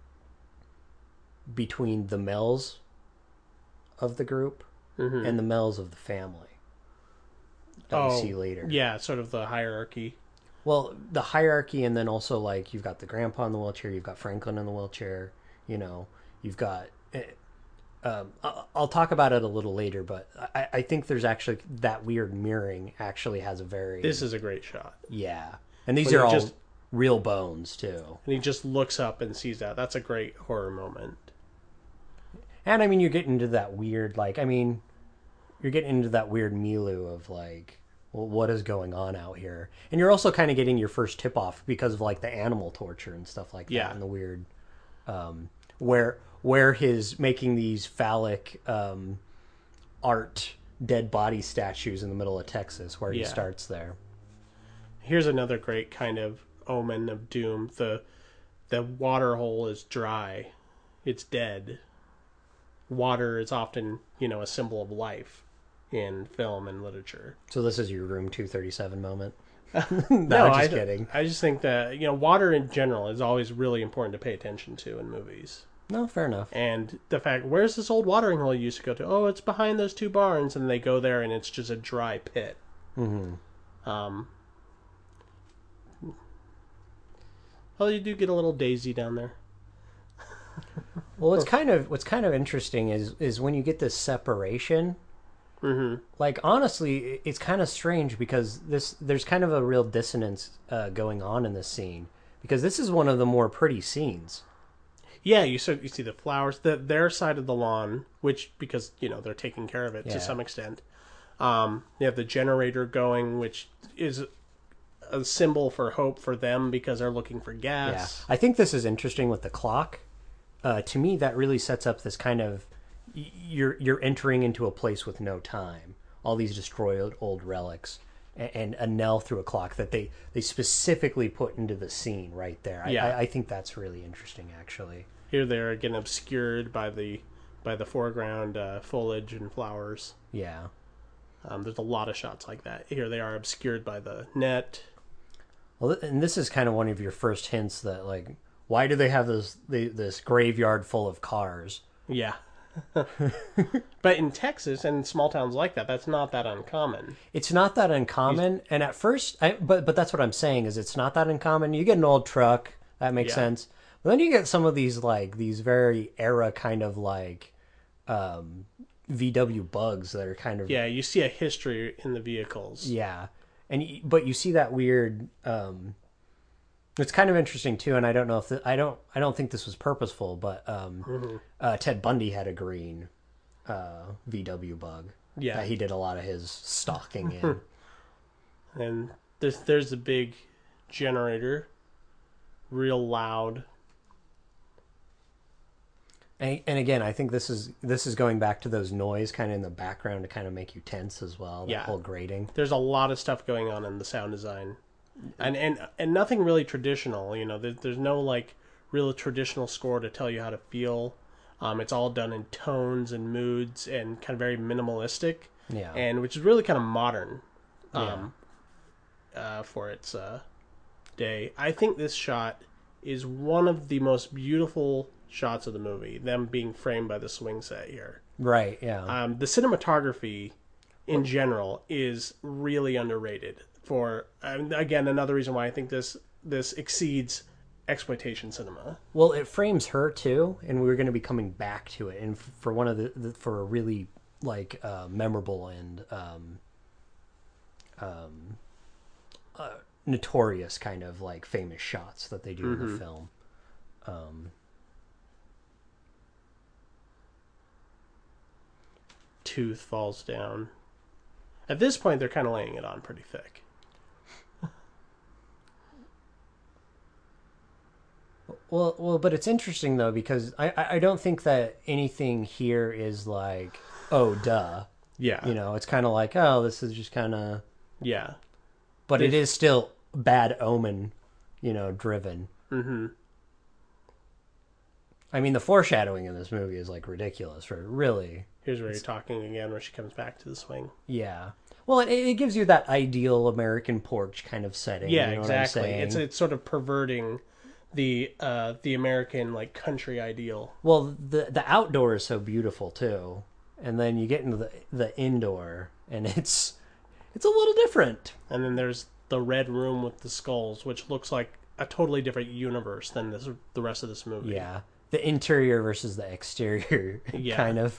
between the males of the group mm-hmm. and the males of the family that oh, we see later. Yeah, sort of the hierarchy. Well, the hierarchy, and then also like you've got the grandpa in the wheelchair, you've got Franklin in the wheelchair. You know, you've got. Um, I'll talk about it a little later, but I, I think there's actually that weird mirroring actually has a very This is a great shot. yeah, and these When are you all just- real bones too. And he just looks up and sees that. That's a great horror moment. And I mean, you get into that weird like I mean, you're getting into that weird milieu of like, well, what is going on out here? And you're also kind of getting your first tip off because of like the animal torture and stuff like that, Yeah. and the weird, um, where where his making these phallic um, art dead body statues in the middle of Texas, where he Yeah. starts there. Here's another great kind of omen of doom. The the water hole is dry. It's dead. Water is often, you know, a symbol of life in film and literature. So this is your Room two thirty-seven moment. no, No, I'm just I, kidding. I just think that, you know, water in general is always really important to pay attention to in movies. No, fair enough. And the fact, where's this old watering hole you used to go to? Oh, it's behind those two barns. And they go there and it's just a dry pit. Mm-hmm. Um, well, you do get a little daisy down there. Well, what's kind of what's kind of interesting is is when you get this separation. Mm-hmm. Like honestly, it's kind of strange because this there's kind of a real dissonance uh, going on in this scene because this is one of the more pretty scenes. Yeah, you so you see the flowers, the their side of the lawn, which because you know they're taking care of it Yeah. to some extent. Um, you have the generator going, which is a symbol for hope for them because they're looking for gas. Yeah, I think this is interesting with the clock. Uh, to me, that really sets up this kind of y- you're you're entering into a place with no time. All these destroyed old relics and, and a knell through a clock that they they specifically put into the scene right there. I, Yeah. I, I think that's really interesting, actually. Here they're again obscured by the by the foreground uh, foliage and flowers. Yeah. Um, there's a lot of shots like that. Here they are obscured by the net. Well, and this is kind of one of your first hints that, like, why do they have this the, this graveyard full of cars? Yeah. But in Texas and in small towns like that, that's not that uncommon. It's not that uncommon, and at first, I, but but that's what I'm saying is it's not that uncommon. You get an old truck, that makes Yeah. sense, but then you get some of these like these very era kind of like um, V W bugs that are kind of Yeah, you see a history in the vehicles. yeah, and y- but you see that weird. Um, it's kind of interesting too, and I don't know if the, I don't I don't think this was purposeful, but um, Mm-hmm. uh, Ted Bundy had a green uh, V W bug. Yeah. that he did a lot of his stalking in. And there's there's a big generator, real loud. And, and again, I think this is this is going back to those noise kind of in the background to kind of make you tense as well. That Yeah. whole grating. There's a lot of stuff going on in the sound design, and and and nothing really traditional. You know, there, there's no like real traditional score to tell you how to feel. Um, it's all done in tones and moods and kind of very minimalistic, Yeah. and which is really kind of modern, um, uh, for its uh, day. I think this shot is one of the most beautiful shots of the movie. Them being framed by the swing set here. Right. Yeah. Um, the cinematography in general is really underrated. For um, again, another reason why I think this this exceeds exploitation cinema. Well, it frames her too, and we were going to be coming back to it, and f- for one of the, the for a really like uh, memorable and um, um, uh, notorious kind of like famous shots that they do Mm-hmm. in the film. Um, Tooth falls down. At this point, they're kind of laying it on pretty thick. well, well, but it's interesting though because I I I don't think that anything here is like oh duh, Yeah, you know, it's kind of like oh this is just kind of, yeah. but They- it is still bad omen, you know, driven. Mm-hmm. I mean, the foreshadowing in this movie is like ridiculous for really. Here's where you're talking again, where she comes back to the swing. Yeah. Well, it, it gives you that ideal American porch kind of setting. Yeah, you know what I'm exactly. saying? It's it's sort of perverting the uh, the American like country ideal. Well, the the outdoor is so beautiful too, and then you get into the the indoor, and it's it's a little different. And then there's the red room with the skulls, which looks like a totally different universe than this the rest of this movie. Yeah, the interior versus the exterior, Yeah. kind of.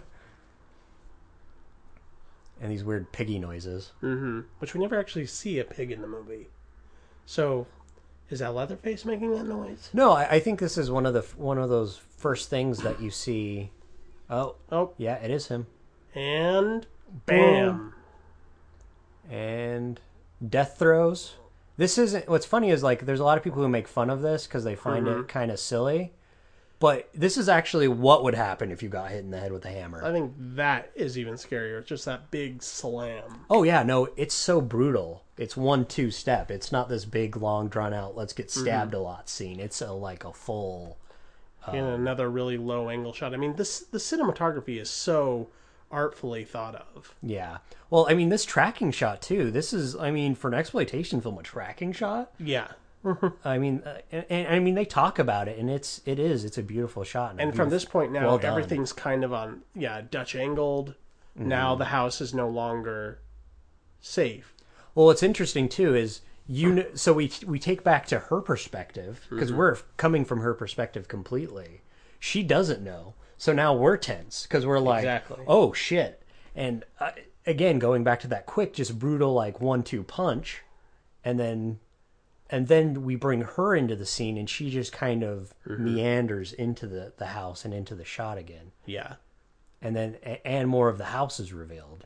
And these weird piggy noises. Mm-hmm. Which we never actually see a pig in the movie. So, is that Leatherface making that noise? No, I, I think this is one of the one of those first things that you see. Oh, Oh, yeah, it is him. and bam. And death throws. This isn't. What's funny is like there's a lot of people who make fun of this because they find Mhm. it kind of silly, but this is actually what would happen if you got hit in the head with a hammer. I think that is even scarier. Just that big slam. Oh yeah, no, it's so brutal. It's one two step. It's not this big long drawn out let's get stabbed a lot scene. It's a like a full. In another really low angle shot. I mean, this the cinematography is so artfully thought of. Yeah. Well, I mean, this tracking shot too. This is, I mean, for an exploitation film, a tracking shot. Yeah. I mean, uh, and, and I mean, they talk about it, and it's it is it's a beautiful shot. a And from this beautiful- point now, well done. everything's kind of on, yeah, Dutch angled. Now the house is no longer safe. Well, what's interesting too is you know, so we we take back to her perspective because we're coming from her perspective completely. She doesn't know, so now we're tense because we're like, Exactly. oh shit. And uh, again, going back to that quick, just brutal like one two punch, and then and then we bring her into the scene, and she just kind of meanders into the the house and into the shot again, Yeah. and then a- and more of the house is revealed.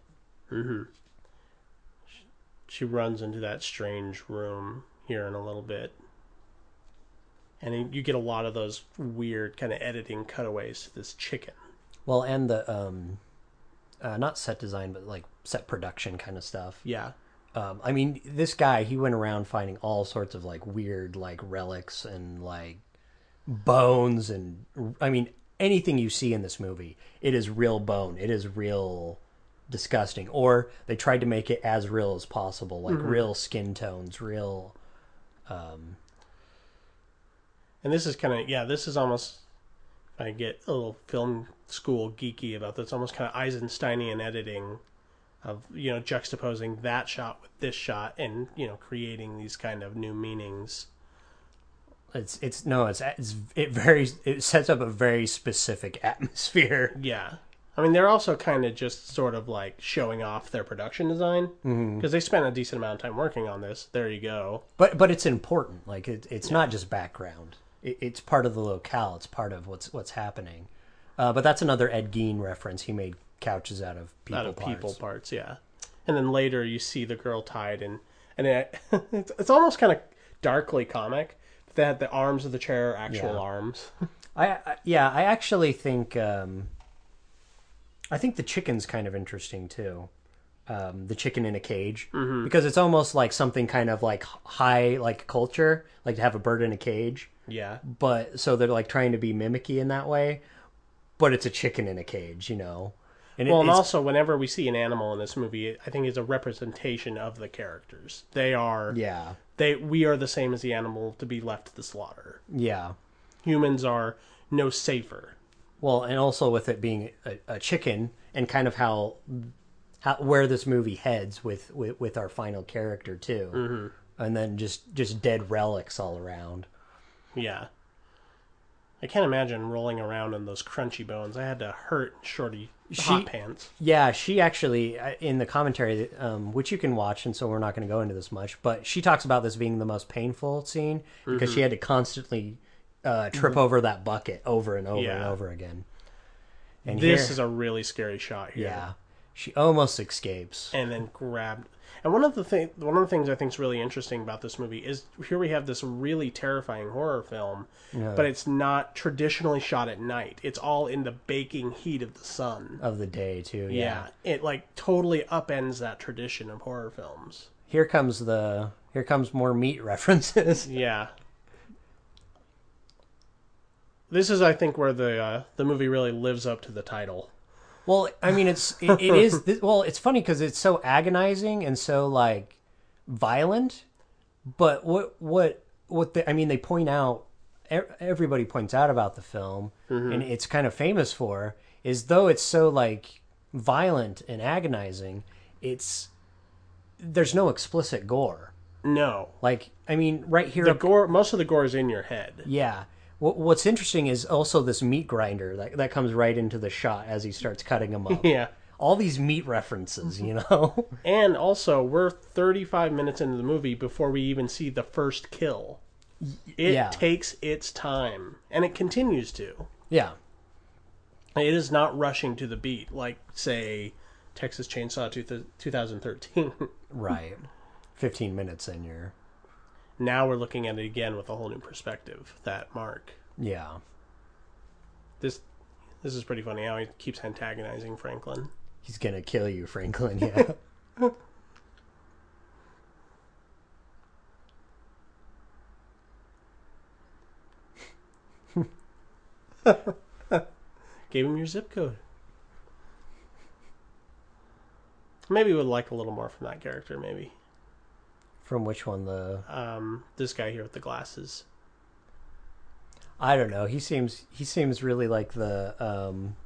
She runs into that strange room here in a little bit. And you get a lot of those weird kind of editing cutaways to this chicken. Well, and the um, uh, not set design, but like set production kind of stuff. Yeah. Um, I mean, this guy, he went around finding all sorts of like weird like relics and like bones and I mean anything you see in this movie, it is real bone. It is real disgusting. Or they tried to make it as real as possible, like real skin tones, real. Um, And this is kind of, yeah, this is almost, if I get a little film school geeky about this, almost kind of Eisensteinian editing of, you know, juxtaposing that shot with this shot and, you know, creating these kind of new meanings. it's it's no, it's it's it very it sets up a very specific atmosphere. Yeah. I mean, they're also kind of just sort of like showing off their production design because they spent a decent amount of time working on this. There you go. But but it's important. Like it, it's not just background. It, it's part of the locale. It's part of what's what's happening. Uh, but that's another Ed Gein reference. He made couches out of people out of parts. people parts, yeah. And then later you see the girl tied, and and it, it's, it's almost kind of darkly comic. They had the arms of the chair are actual Yeah. arms. I, I yeah, I actually think um, I think the chicken's kind of interesting too. Um, the chicken in a cage Mm-hmm. because it's almost like something kind of like high like culture, like to have a bird in a cage. Yeah. But so they're like trying to be mimicky in that way, but it's a chicken in a cage, you know. And Well, it, and it's also, whenever we see an animal in this movie, I think it's a representation of the characters. They are, yeah, they we are the same as the animal to be left to the slaughter. yeah. Humans are no safer. Well, and also with it being a, a chicken and kind of how how where this movie heads with with, with our final character too, Mm-hmm. and then just just dead relics all around. Yeah. I can't imagine rolling around in those crunchy bones. I had to hurt Shorty She- hot pants. Yeah, she actually uh, in the commentary, um, which you can watch, and so we're not going to go into this much, but she talks about this being the most painful scene because Mm-hmm. she had to constantly uh, trip over that bucket over and over and Yeah. over again. And This here, is a really scary shot here. yeah, she almost escapes. And then grabbed. And one of the thing, one of the things I think is really interesting about this movie is here we have this really terrifying horror film, Yeah. but it's not traditionally shot at night. It's all in the baking heat of the sun. Of the day too. Yeah, it like totally upends that tradition of horror films. Here comes the here comes more meat references. Yeah. This is, I think, where the uh, the movie really lives up to the title. Well, I mean, it's it, it is well. It's funny because it's so agonizing and so like violent. But what what what the, I mean, they point out e- everybody points out about the film, and it's kind of famous for is though it's so like violent and agonizing. It's there's no explicit gore. No, Like I mean, right here, the gore. Most of the gore is in your head. yeah. What, what's interesting is also this meat grinder that that comes right into the shot as he starts cutting them up. Yeah. All these meat references, you know. And also, we're thirty-five minutes into the movie before we even see the first kill. It Yeah. takes its time, and it continues to. Yeah. It is not rushing to the beat like, say, Texas Chainsaw two thousand thirteen. Right. fifteen minutes in, you're... Now we're looking at it again with a whole new perspective. That Mark. Yeah. This, this is pretty funny how he keeps antagonizing Franklin. He's gonna kill you, Franklin, yeah. Gave him your zip code. Maybe we would like a little more from that character, maybe. From which one? The... Um, this guy here with the glasses. I don't know. He seems he seems really like the... Um...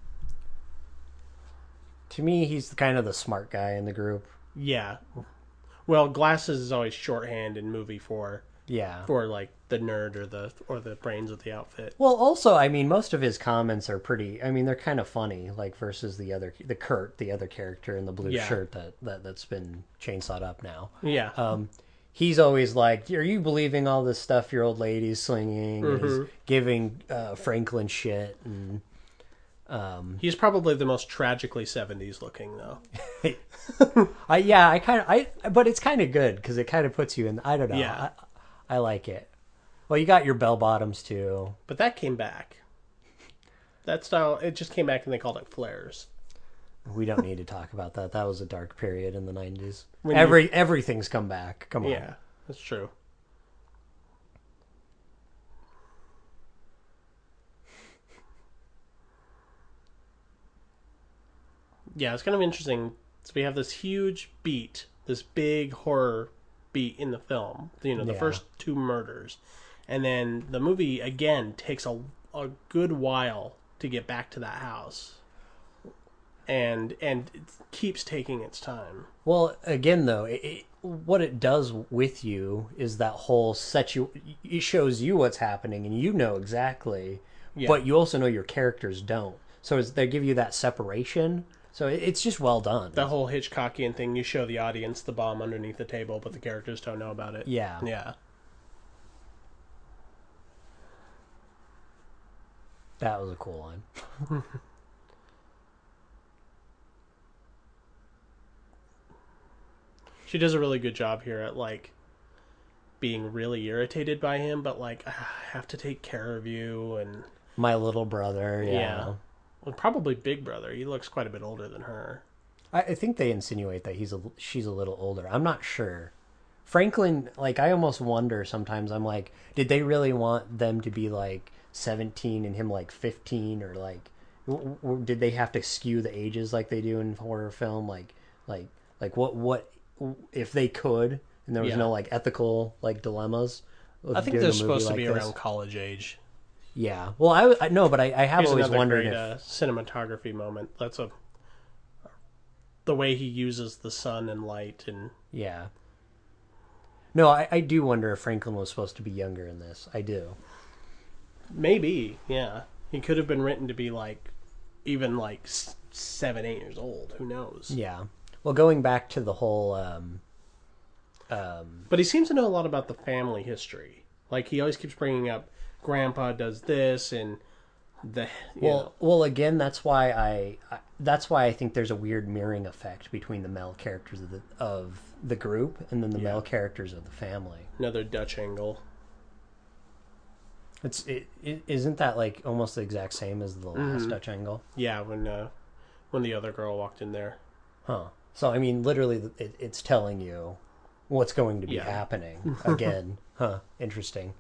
To me, he's the, kind of the smart guy in the group. Yeah. Well, glasses is always shorthand in movie for Yeah. for like the nerd or the or the brains of the outfit. Well, also, I mean, most of his comments are pretty. I mean, they're kind of funny, like versus the other, the Kurt, the other character in the blue Yeah. shirt that, that that's been chainsawed up now. Yeah. Um, he's always like, "Are you believing all this stuff your old lady's slinging?" And he's Mhm. giving uh, Franklin shit, and um, He's probably the most tragically seventies looking though. I yeah, I kind of I, but it's kind of good because it kind of puts you in. I don't know. Yeah. I, I like it. Well, you got your bell bottoms too. But that came back. That style, it just came back and they called it flares. We don't need to talk about that. That was a dark period in the nineties. When Every everything's come back. Come on. Yeah, that's true. Yeah, it's kind of interesting. So we have this huge beat, this big horror beat in the film. You know, the Yeah. first two murders. And then the movie, again, takes a, a good while to get back to that house. And and it keeps taking its time. Well, again, though, it, it, what it does with you is that whole set you. It shows you what's happening, and you know exactly, Yeah. but you also know your characters don't. So it's, they give you that separation. So it, it's just well done. The whole Hitchcockian thing, you show the audience the bomb underneath the table, but the characters don't know about it. Yeah. Yeah. That was a cool line. She does a really good job here at, like, being really irritated by him, but, like, "Ah, I have to take care of you, and My little brother. Yeah. Yeah. Well, probably Big Brother. He looks quite a bit older than her. I, I think they insinuate that he's a she's a little older. I'm not sure. Franklin, like I almost wonder sometimes. I'm like, did they really want them to be like seventeen and him like fifteen, or like, w- w- did they have to skew the ages like they do in horror film? Like, like, like what what if they could, and there was Yeah. no like ethical like dilemmas. I think they're supposed to be around college age. Yeah. Well, I, I no, but I, I have Here's always another wondered great if uh, cinematography moment. That's a the way he uses the sun and light, and yeah. No, I, I do wonder if Franklin was supposed to be younger in this. I do. maybe, yeah, he could have been written to be like even like s- seven, eight years old. Who knows? Yeah. Well, going back to the whole, um, um, But he seems to know a lot about the family history. Like he always keeps bringing up, Grandpa does this, and the you well, know. well, again, that's why I, I, that's why I think there's a weird mirroring effect between the male characters of the of the group and then the Yeah. male characters of the family. Another Dutch angle. It's it, it isn't that like almost the exact same as the last Mhm. Dutch angle, Yeah, when uh, when the other girl walked in there. huh? So I mean, literally, it, it's telling you what's going to be Yeah. happening again, huh? Interesting.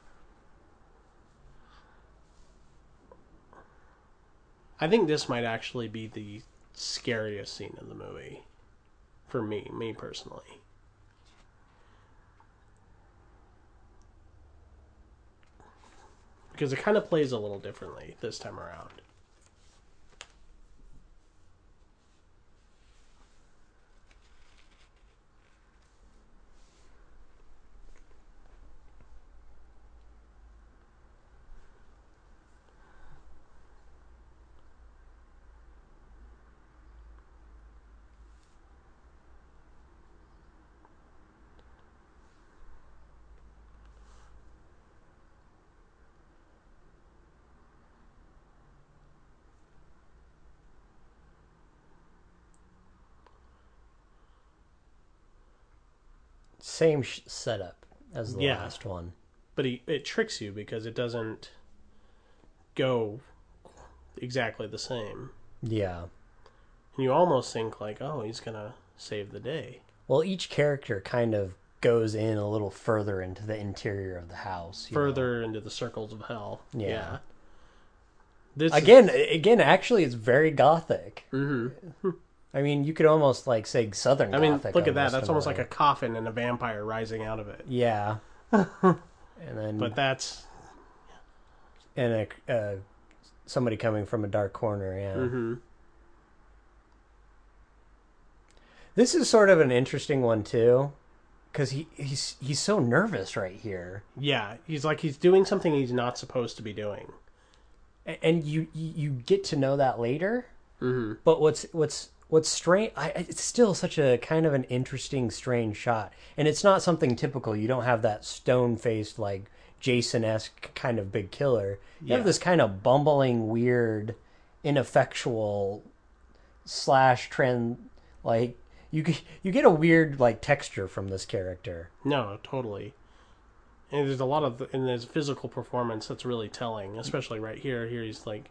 I think this might actually be the scariest scene in the movie. For me, me personally. Because it kind of plays a little differently this time around. Same sh- setup as the Yeah. last one. But he, it tricks you because it doesn't go exactly the same. Yeah. And you almost think like, oh, he's going to save the day. Well, each character kind of goes in a little further into the interior of the house. you know? Further into the circles of hell. Yeah. Yeah. This Again, again, actually, it's very gothic. hmm I mean, you could almost like say Southern I mean, Gothic. look at that. almost That's in almost way. like a coffin and a vampire rising out of it. Yeah. and then But that's and a uh, somebody coming from a dark corner. Yeah. hmm This is sort of an interesting one too, because he he's he's so nervous right here. yeah. He's like he's doing something he's not supposed to be doing. And you you get to know that later. Mm-hmm. But what's what's what's strange? I, it's still such a kind of an interesting, strange shot, and it's not something typical. You don't have that stone faced like Jason-esque kind of big killer. You Yeah. have this kind of bumbling, weird, ineffectual slash trend. Like you get you get a weird like texture from this character. No, totally. And there's a lot of and there's physical performance that's really telling, especially right here. Here he's like,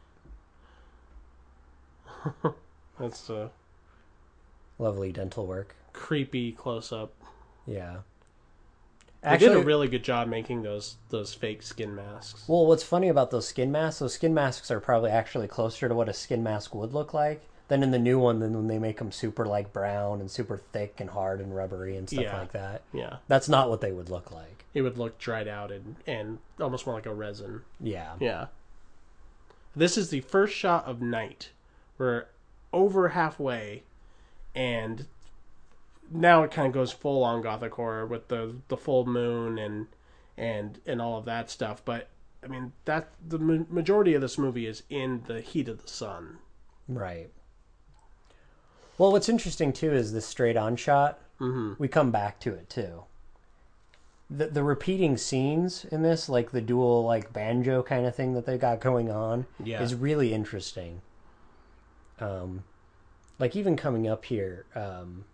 that's a Lovely dental work. creepy close up. Yeah. They did a really good job making those those fake skin masks. Well, what's funny about those skin masks, those skin masks are probably actually closer to what a skin mask would look like than in the new one, than when they make them super like brown and super thick and hard and rubbery and stuff Yeah. like that. Yeah, That's not what they would look like. it would look dried out and and almost more like a resin. Yeah. Yeah. This is the first shot of night. We're over halfway, and now it kind of goes full on gothic horror with the the full moon and and and all of that stuff. But I mean that the ma- majority of this movie is in the heat of the sun. Right. Well, what's interesting too is this straight on shot. Mm-hmm. We come back to it too. The the repeating scenes in this, like the dual like banjo kind of thing that they got going on, Yeah. is really interesting. Um, like even coming up here, um,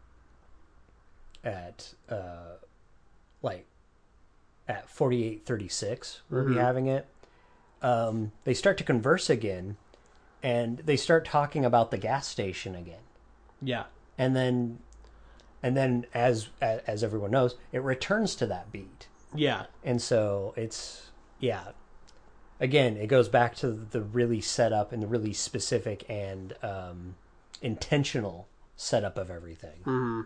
at uh, like at forty eight thirty six, we'll be Mhm. having it. um, they start to converse again, and they start talking about the gas station again. Yeah. And then, and then as as everyone knows, it returns to that beat. Yeah. And so it's yeah. Again, it goes back to the really setup and the really specific and um, intentional setup of everything. Mm-hmm.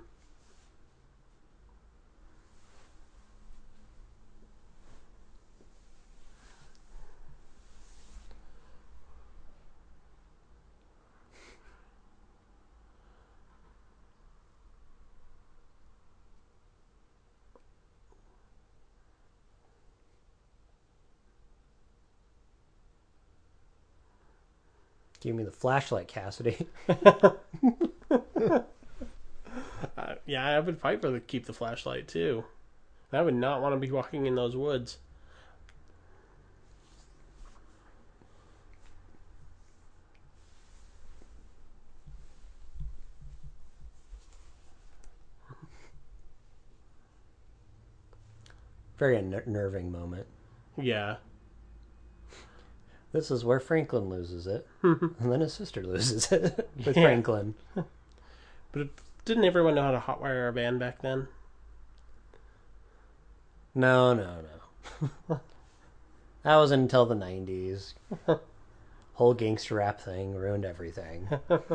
Give me the flashlight, Cassidy. uh, yeah, I would fight for the keep the flashlight too. I would not want to be walking in those woods. Very unnerving moment. Yeah. This is where Franklin loses it. And then his sister loses it with Yeah. Franklin. But didn't everyone know how to hotwire a band back then? No, no, no. That was until the nineties. Whole gangster rap thing ruined everything.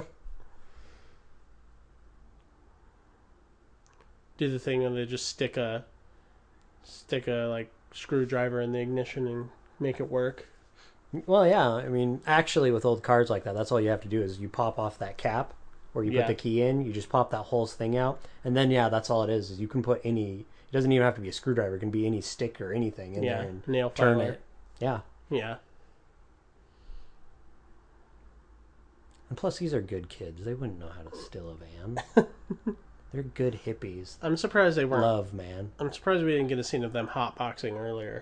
Do the thing where they just stick a stick a like screwdriver in the ignition and make it work. Well, yeah. I mean, actually, with old cars like that, that's all you have to do is you pop off that cap where you Yeah. put the key in. You just pop that whole thing out, and then yeah, that's all it is. Is you can put any. It doesn't even have to be a screwdriver. It can be any stick or anything in Yeah, there and nail turn filer. it. Yeah. Yeah. And plus, these are good kids. They wouldn't know how to steal a van. They're good hippies. I'm surprised they weren't. Love, man. I'm surprised we didn't get a scene of them hotboxing earlier.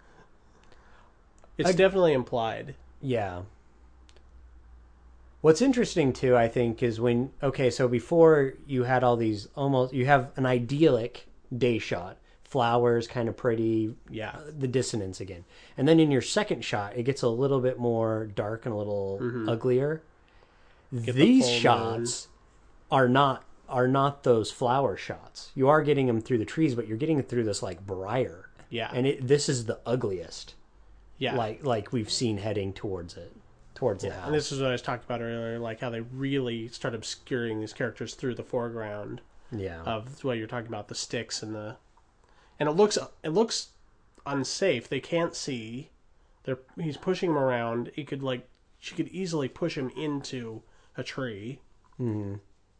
It's I- definitely implied. Yeah. What's interesting too, I think, is when okay, so before you had all these almost you have an idyllic day shot, flowers, kind of pretty, Yeah. the dissonance again, and then in your second shot, it gets a little bit more dark and a little uglier. Get the These full shots are not are not those flower shots. You are getting them through the trees, but you're getting it through this like briar, Yeah. and it this is the ugliest. Yeah. Like like we've seen heading towards it, towards the Yeah. house. And this is what I was talking about earlier, like how they really start obscuring these characters through the foreground yeah. of what you're talking about, the sticks and the and it looks it looks unsafe. They can't see. They're he's pushing him around. He could like she could easily push him into a tree. Mhm.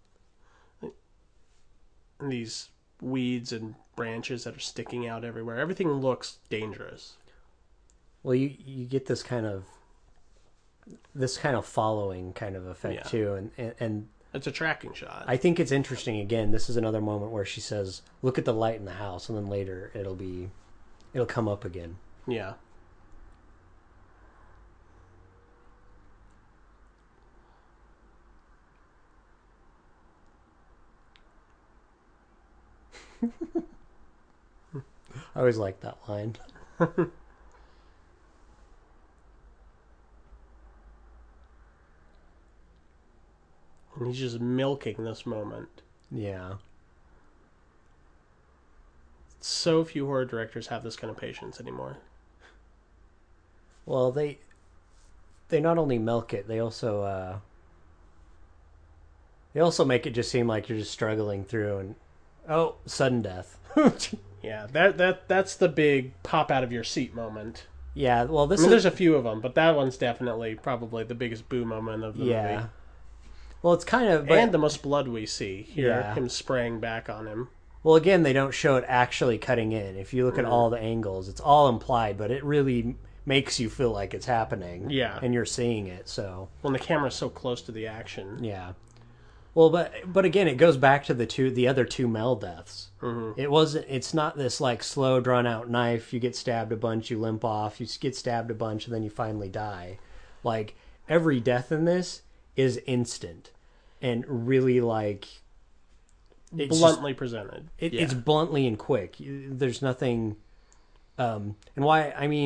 And these weeds and branches that are sticking out everywhere. Everything looks dangerous. Well, you you get this kind of this kind of following kind of effect Yeah. too, and, and and It's a tracking shot. I think it's interesting. Again, this is another moment where she says, "Look at the light in the house," and then later it'll be, it'll come up again. Yeah. I always like that line. And he's just milking this moment. Yeah, So few horror directors have this kind of patience anymore. well they they not only milk it, they also uh, they also make it just seem like you're just struggling through and oh, sudden death. Yeah, that that that's the big pop out of your seat moment. Yeah, well this I mean, is there's a few of them, but that one's definitely probably the biggest boo moment of the yeah. movie. Well, it's kind of but, And the most blood we see here, Yeah. him spraying back on him. well, again, they don't show it actually cutting in. If you look at all the angles, it's all implied, but it really makes you feel like it's happening. Yeah. And you're seeing it, so When the camera's so close to the action. yeah. Well, but but again, it goes back to the two the other two Mel deaths. Mm-hmm. It wasn't. It's not this like slow, drawn out knife. You get stabbed a bunch, you limp off. You get stabbed a bunch, and then you finally die. Like every death in this is instant, and really like it's just- Bluntly presented. It, Yeah. It's bluntly and quick. You- There's nothing, um, and why? I mean,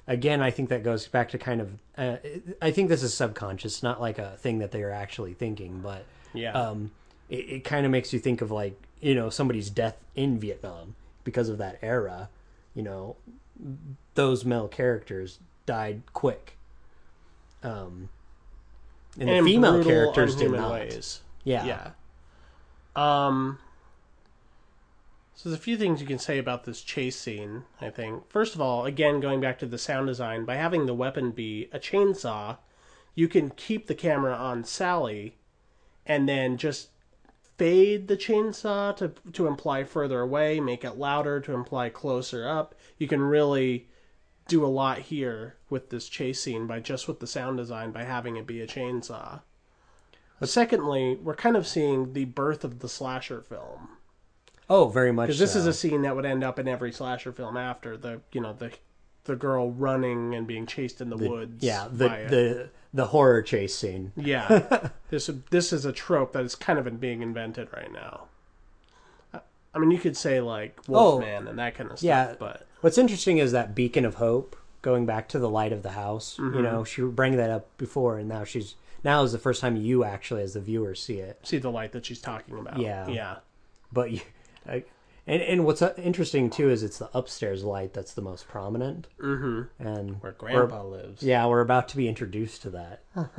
again, I think that goes back to kind of. Uh, I think this is subconscious, not like a thing that they are actually thinking, but Yeah. um, it, it kind of makes you think of like you know somebody's death in Vietnam because of that era. You know, those male characters died quick. Um, and, and the female brutal, characters did unhuman not. ways. Yeah. Yeah. Um. So there's a few things you can say about this chase scene, I think. First of all, again, going back to the sound design, by having the weapon be a chainsaw, you can keep the camera on Sally and then just fade the chainsaw to to imply further away, make it louder to imply closer up. You can really do a lot here with this chase scene by just with the sound design by having it be a chainsaw. But secondly, we're kind of seeing the birth of the slasher film. Oh, very much. Because this so. is a scene that would end up in every slasher film after the you know the the girl running and being chased in the, the, woods. Yeah, the by a, the the horror chase scene. Yeah, this this is a trope that is kind of being invented right now. I mean, you could say like Wolfman oh, and that kind of stuff. Yeah, but what's interesting is that beacon of hope, going back to the light of the house. Mm-hmm. You know, she brought that up before, and now she's now is the first time you actually, as the viewer, see it. See the light that she's talking about. Yeah, yeah. But you, I, and and what's interesting too is it's the upstairs light that's the most prominent. Mm-hmm. And where Grandpa lives. Yeah, we're about to be introduced to that.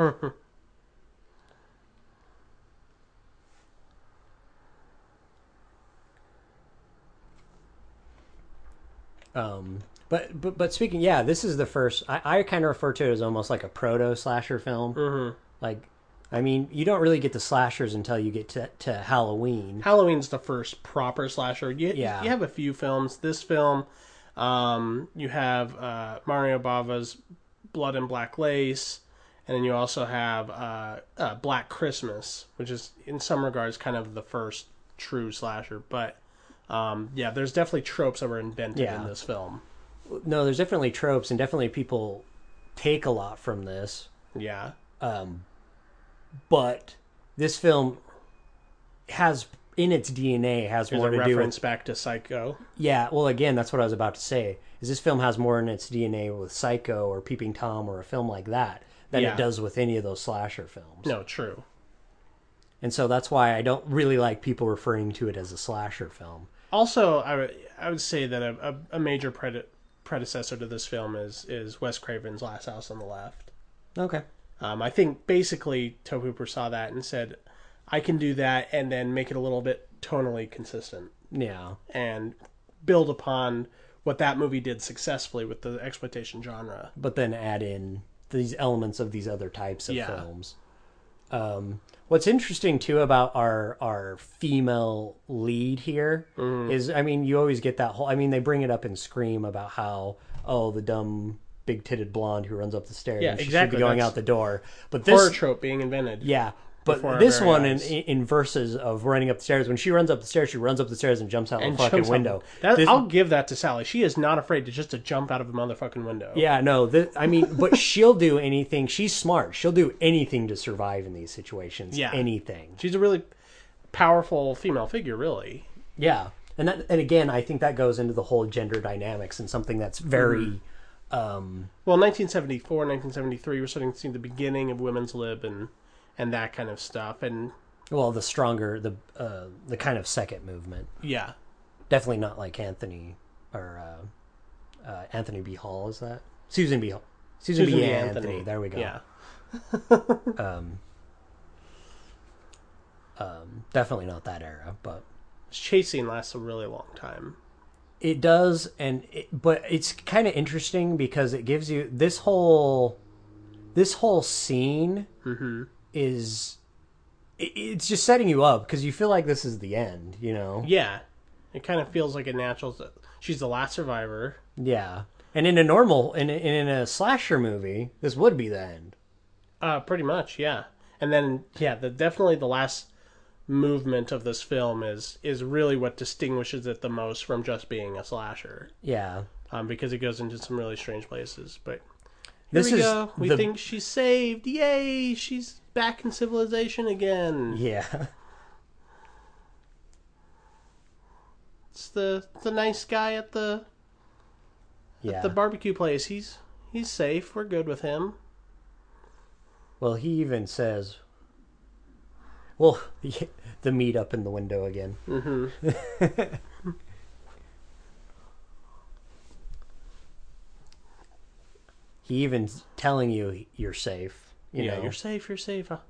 um, but but but speaking, yeah, this is the first. I, I kind of refer to it as almost like a proto slasher film. Mm-hmm. Like, I mean, you don't really get to slashers until you get to, to Halloween. Halloween's the first proper slasher. You, yeah. you have a few films. This film, um, you have uh, Mario Bava's Blood and Black Lace, and then you also have uh, uh, Black Christmas, which is in some regards kind of the first true slasher. But um, yeah, there's definitely tropes that were invented yeah. in this film. No, there's definitely tropes, and definitely people take a lot from this. Yeah. Um, but this film has, in its D N A, has There's more a to do with... reference back to Psycho. Yeah, well, again, that's what I was about to say. Is this film has more in its D N A with Psycho or Peeping Tom or a film like that than Yeah. it does with any of those slasher films. No, true. And so that's why I don't really like people referring to it as a slasher film. Also, I would I would say that a, a, a major prede- predecessor to this film is is Wes Craven's Last House on the Left. Okay. Um, I think basically Tobe Hooper saw that and said, I can do that and then make it a little bit tonally consistent. Yeah. And build upon what that movie did successfully with the exploitation genre. But then add in these elements of these other types of yeah. films. Um, what's interesting, too, about our our female lead here mm. is, I mean, you always get that whole... I mean, they bring it up in Scream about how, oh, the dumb... big-titted blonde who runs up the stairs. Yeah, and she exactly. should be going That's out the door. But this horror trope being invented. Yeah, but this one in, eyes. in verses of running up the stairs. When she runs up the stairs, she runs up the stairs and jumps out and the fucking window. That, this, I'll give that to Sally. She is not afraid to just to jump out of a motherfucking window. Yeah, no. This, I mean, but she'll do anything. She's smart. She'll do anything to survive in these situations. Yeah, anything. She's a really powerful female figure, really. Yeah, and that, and again, I think that goes into the whole gender dynamics and something that's very. Mm. Um, well, nineteen seventy-four, nineteen seventy-three, we're starting to see the beginning of women's lib and and that kind of stuff. And well, the stronger, the uh, the kind of second movement. Yeah. Definitely not like Anthony or uh, uh, Anthony B. Hall, is that? Susan B. Hall. Susan, Susan B. B. Anthony. Anthony. There we go. Yeah. um, um, definitely not that era, but... This chase scene lasts a really long time. It does, and it, but it's kind of interesting because it gives you this whole this whole scene mm-hmm. is it, it's just setting you up because you feel like this is the end, you know? Yeah, it kind of feels like a natural. She's the last survivor. Yeah, and in a normal in a, in a slasher movie, this would be the end. Uh, pretty much, yeah. And then yeah, the definitely the last movement of this film is is really what distinguishes it the most from just being a slasher. Yeah. Um, because it goes into some really strange places. But here this we is go. We the... think she's saved. Yay! She's back in civilization again. Yeah. It's the the nice guy at the yeah. at the barbecue place. He's he's safe. We're good with him. Well, he even says, well, the meat up in the window again. Mm-hmm. He even's telling you you're safe. You yeah, know? you're safe, you're safe. Huh?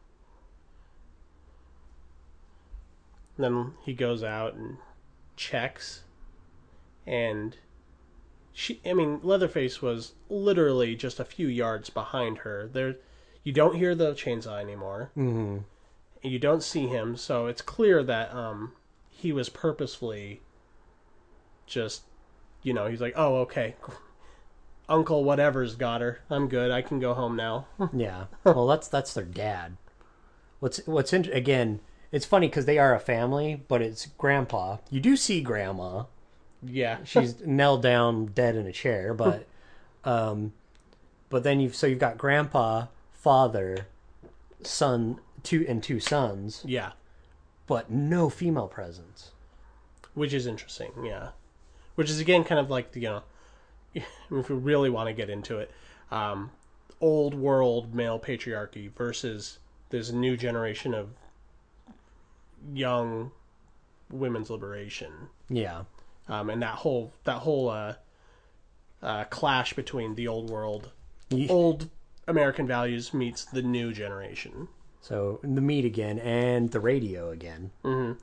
Then he goes out and checks, and she, I mean, Leatherface was literally just a few yards behind her. There, you don't hear the chainsaw anymore. Mm-hmm. And you don't see him, so it's clear that um, he was purposefully just, you know, he's like, oh, okay, Uncle whatever's got her. I'm good. I can go home now. Yeah. Well, that's that's their dad. What's what's in, again? It's funny because they are a family, but it's Grandpa. You do see Grandma. Yeah, She's knelt down, dead in a chair, but, um, but then you've so you've got Grandpa, father, son, two and two sons. Yeah, but no female presence. Which is interesting. Yeah, which is again kind of like the, you know, if we really want to get into it, um, old world male patriarchy versus this new generation of young women's liberation. Yeah. Um, and that whole that whole uh, uh, clash between the old world, Yeah. old American values meets the new generation. So the meat again and the radio again. Mm-hmm.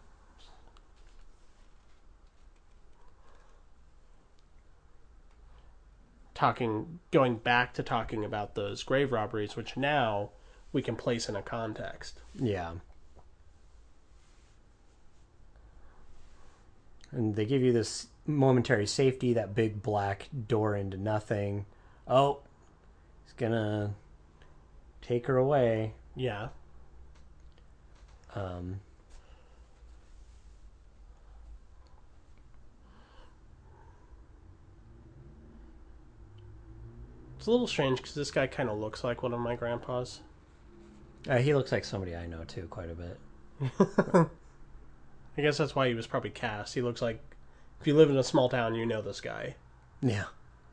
Talking, going back to talking about those grave robberies, which now we can place in a context. Yeah. And they give you this momentary safety, that big black door into nothing. Oh, he's gonna take her away. Yeah. Um, It's a little strange because this guy kind of looks like one of my grandpas. uh, he looks like somebody I know too, quite a bit. I guess that's why he was probably cast. He looks like, if you live in a small town, you know this guy. Yeah.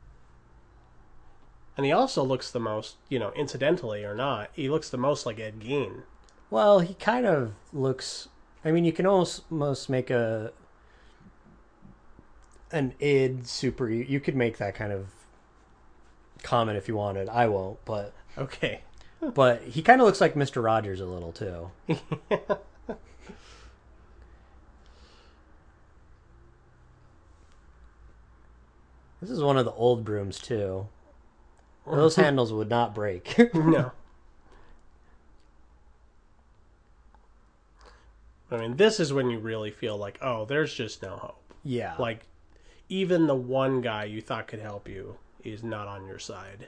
And he also looks the most, you know, incidentally or not, he looks the most like Ed Gein. Well, he kind of looks. I mean, you can almost, almost make a an id super. You could make that kind of comment if you wanted. I won't, but Okay. but he kind of looks like Mister Rogers a little too. This is one of the old brooms too. Those handles would not break. No. I mean, this is when you really feel like, oh, there's just no hope. Yeah. Like, even the one guy you thought could help you is not on your side.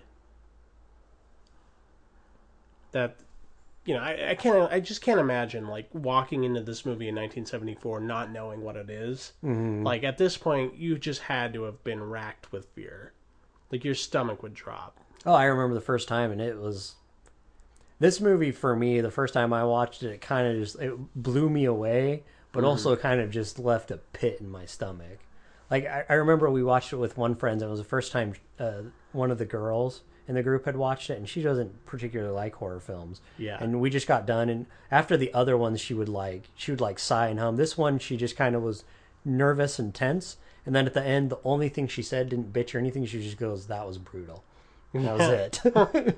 That, you know, I, I can't, I just can't imagine, like, walking into this movie in nineteen seventy-four not knowing what it is. Mm-hmm. Like, at this point, you just had to have been racked with fear. Like, your stomach would drop. Oh, I remember the first time, and it was this movie for me. The first time I watched it, it kind of just it blew me away, but Mm-hmm. also kind of just left a pit in my stomach. Like I, I remember we watched it with one friend. It was the first time uh, one of the girls in the group had watched it, and she doesn't particularly like horror films. Yeah. And we just got done, and after the other ones, she would like she would like sigh and hum. This one, she just kind of was nervous and tense. And then at the end, the only thing she said, didn't bitch or anything. She just goes, "That was brutal." And that was it.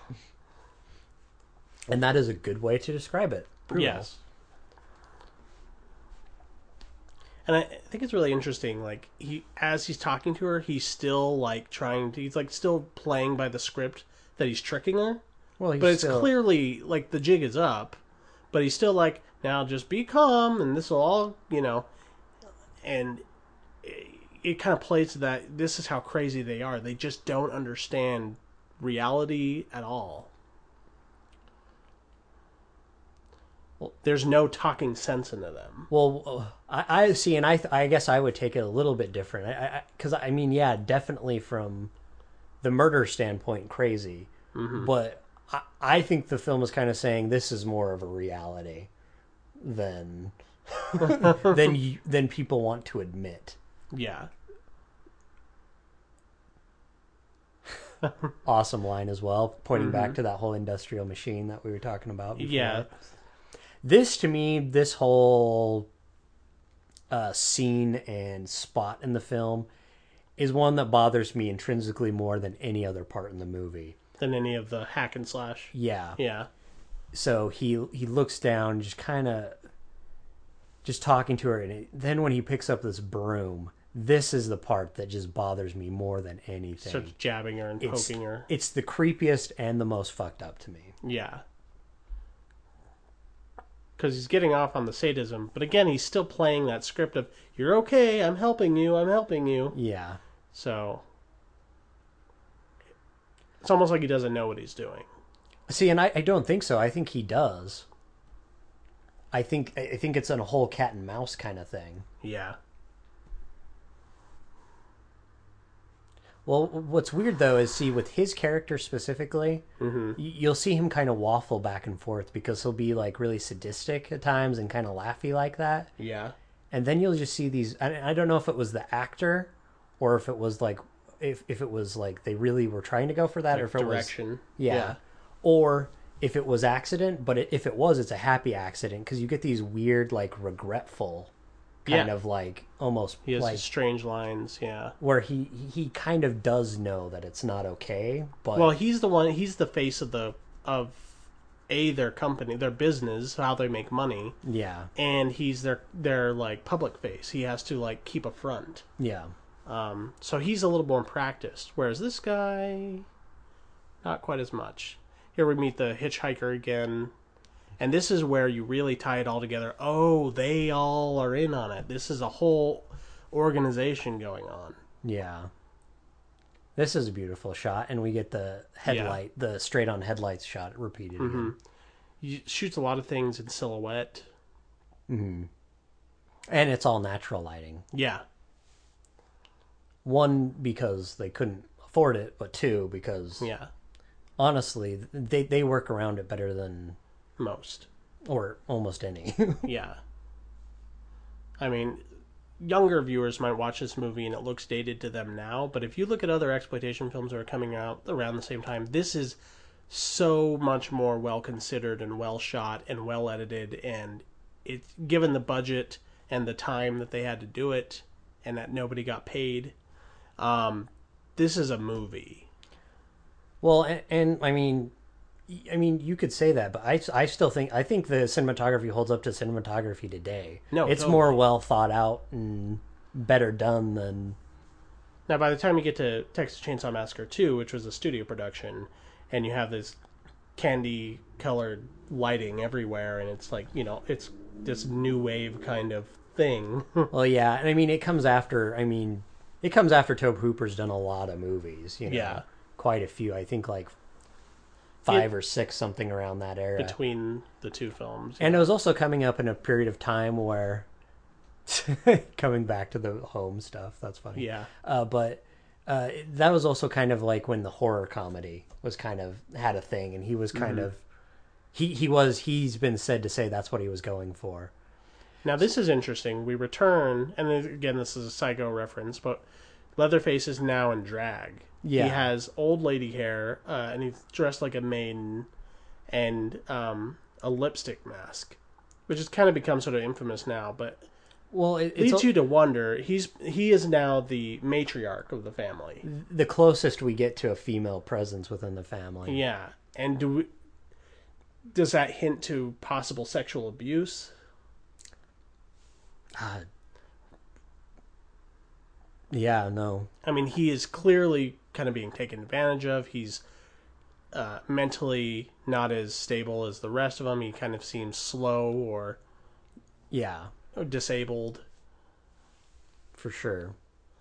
And that is a good way to describe it. Brutal. Yes. And I think it's really interesting, like, he, as he's talking to her, he's still, like, trying to, he's, like, still playing by the script that he's tricking her. Well, he's But it's still, clearly, like, the jig is up. But he's still like, now just be calm, and this will all, you know, and it, it kind of plays to that, this is how crazy they are. They just don't understand reality at all. Well, there's no talking sense into them. Well, I, I see, and I, I guess I would take it a little bit different. I, because I, I mean, yeah, definitely from the murder standpoint, crazy. Mm-hmm. But I, I think the film is kind of saying this is more of a reality than than you, than people want to admit. Yeah. awesome line as well, pointing mm-hmm. back to that whole industrial machine that we were talking about before. Yeah. This, to me, this whole uh, scene and spot in the film is one that bothers me intrinsically more than any other part in the movie. Than any of the hack and slash. Yeah. Yeah. So he he looks down, just kind of just talking to her, and it, then when he picks up this broom, this is the part that just bothers me more than anything. Starts jabbing her and it's, poking her. It's the creepiest and the most fucked up to me. Yeah. Because he's getting off on the sadism, but again, he's still playing that script of, you're okay, I'm helping you, I'm helping you. Yeah. So, it's almost like he doesn't know what he's doing. See, and I, I don't think so. I think he does. I think I think it's a whole cat and mouse kind of thing. Yeah. Well, what's weird, though, is, see, with his character specifically, mm-hmm. you'll see him kind of waffle back and forth because he'll be, like, really sadistic at times and kind of laughy like that. Yeah. And then you'll just see these... I, I don't know if it was the actor or if it was, like... If, if it was, like, they really were trying to go for that, like or if it direction. was... Yeah. yeah. Or if it was accident, but if it was, it's a happy accident because you get these weird, like, regretful... kind yeah. of like almost he has like strange lines, yeah, where he he kind of does know that it's not okay, but well, he's the one, he's the face of the of a their company, their business, how they make money, yeah, and he's their their like public face. He has to like keep a front, yeah, um so he's a little more practiced, whereas this guy not quite as much. Here we meet the hitchhiker again. And this is where you really tie it all together. Oh, they all are in on it. This is a whole organization going on. Yeah. This is a beautiful shot, and we get the headlight, yeah. the straight-on headlights shot repeated. Mm-hmm. He shoots a lot of things in silhouette. Mm-hmm. And it's all natural lighting. Yeah. One, because they couldn't afford it, but two, because... Yeah. Honestly, they, they work around it better than... most. Or almost any. Yeah. I mean, younger viewers might watch this movie and it looks dated to them now, but if you look at other exploitation films that are coming out around the same time, this is so much more well considered and well shot and well edited, and it's given the budget and the time that they had to do it and that nobody got paid. Um, this is a movie. Well, and, and I mean... I mean, you could say that, but I, I still think I think the cinematography holds up to cinematography today. No, it's totally. more well thought out and better done than. Now, by the time you get to Texas Chainsaw Massacre two, which was a studio production, and you have this candy-colored lighting everywhere, and it's like, you know, it's this new wave kind of thing. Well, yeah, and I mean, it comes after. I mean, it comes after Tobe Hooper's done a lot of movies. You know, yeah, quite a few. I think like. Five it, or six, something around that era. Between the two films. And yeah. It was also coming up in a period of time where... coming back to the home stuff, that's funny. Yeah. Uh, but uh, that was also kind of like when the horror comedy was kind of... had a thing, and he was kind mm-hmm. of... He, he was... He's been said to say that's what he was going for. Now, this is interesting. We return... And again, this is a Psycho reference, but Leatherface is now in drag. Yeah. He has old lady hair, uh, and he's dressed like a maiden, and um, a lipstick mask, which has kind of become sort of infamous now. But well, it leads a, you to wonder. He's he is now the matriarch of the family, the closest we get to a female presence within the family. Yeah, and do we, does that hint to possible sexual abuse? Uh, yeah, no. I mean, he is clearly kind of being taken advantage of. He's uh, mentally not as stable as the rest of them. He kind of seems slow or yeah, or disabled. For sure.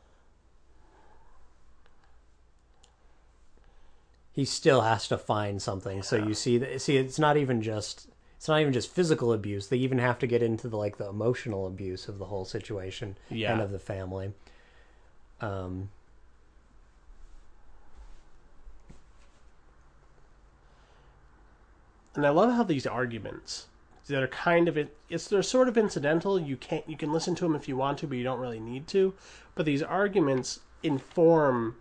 He still has to find something. Yeah. So you see, that, see, it's not even just it's not even just physical abuse. They even have to get into the like the emotional abuse of the whole situation yeah. and of the family. Um. And I love how these arguments that are kind of it's they're sort of incidental. You can't you can listen to them if you want to, but you don't really need to. But these arguments inform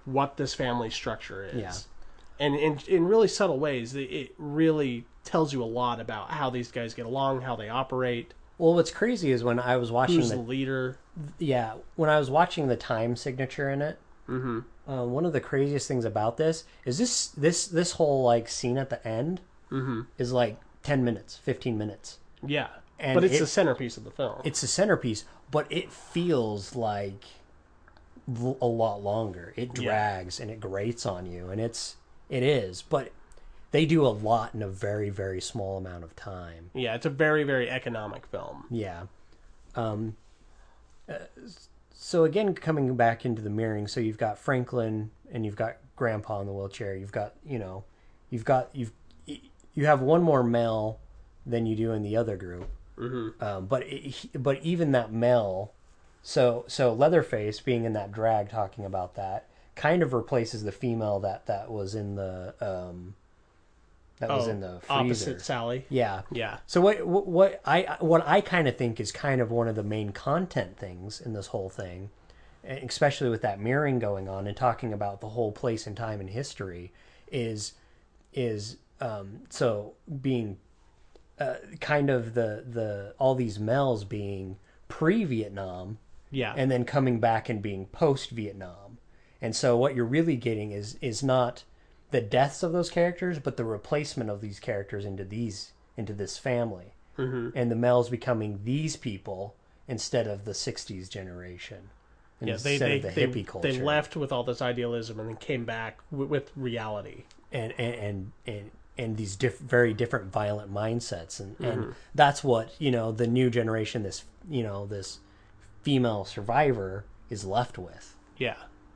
what this family structure is. Yeah. And in, in really subtle ways, it- it really tells you a lot about how these guys get along, how they operate, Well, what's crazy is when I was watching who's the the leader. yeah when I was watching the time signature in it. Mm-hmm. Uh, one of the craziest things about this is this this this whole like scene at the end Mm-hmm. is like ten minutes, fifteen minutes. Yeah. And but it's it- the centerpiece of the film. It's the centerpiece, but it feels like l- a lot longer. It Yeah. drags and it grates on you, and it's it is, but they do a lot in a very very small amount of time. Yeah, it's a very, very economic film. Yeah. Um, uh, so again, coming back into the mirroring, so you've got Franklin and you've got Grandpa in the wheelchair. You've got, you know, you've got you've you have one more male than you do in the other group. Mm-hmm. Um, but it, but even that male, so so Leatherface being in that drag talking about that kind of replaces the female that that was in the um, that was in the freezer. Opposite Sally. Yeah. Yeah. So what what, what I what I kind of think is kind of one of the main content things in this whole thing, especially with that mirroring going on and talking about the whole place and time in history, is is um, so being uh, kind of the the all these males being pre-Vietnam Yeah. and then coming back and being post-Vietnam, and so what you're really getting is is not the deaths of those characters, but the replacement of these characters into these into this family, mm-hmm. and the males becoming these people instead of the sixties generation. Yeah, they instead they, of the they, hippie culture. they left with all this idealism and then came back w- with reality. and and and and, and these diff- very different violent mindsets, and Mm-hmm. and that's what, you know, the new generation, this you know this female survivor is left with. Yeah.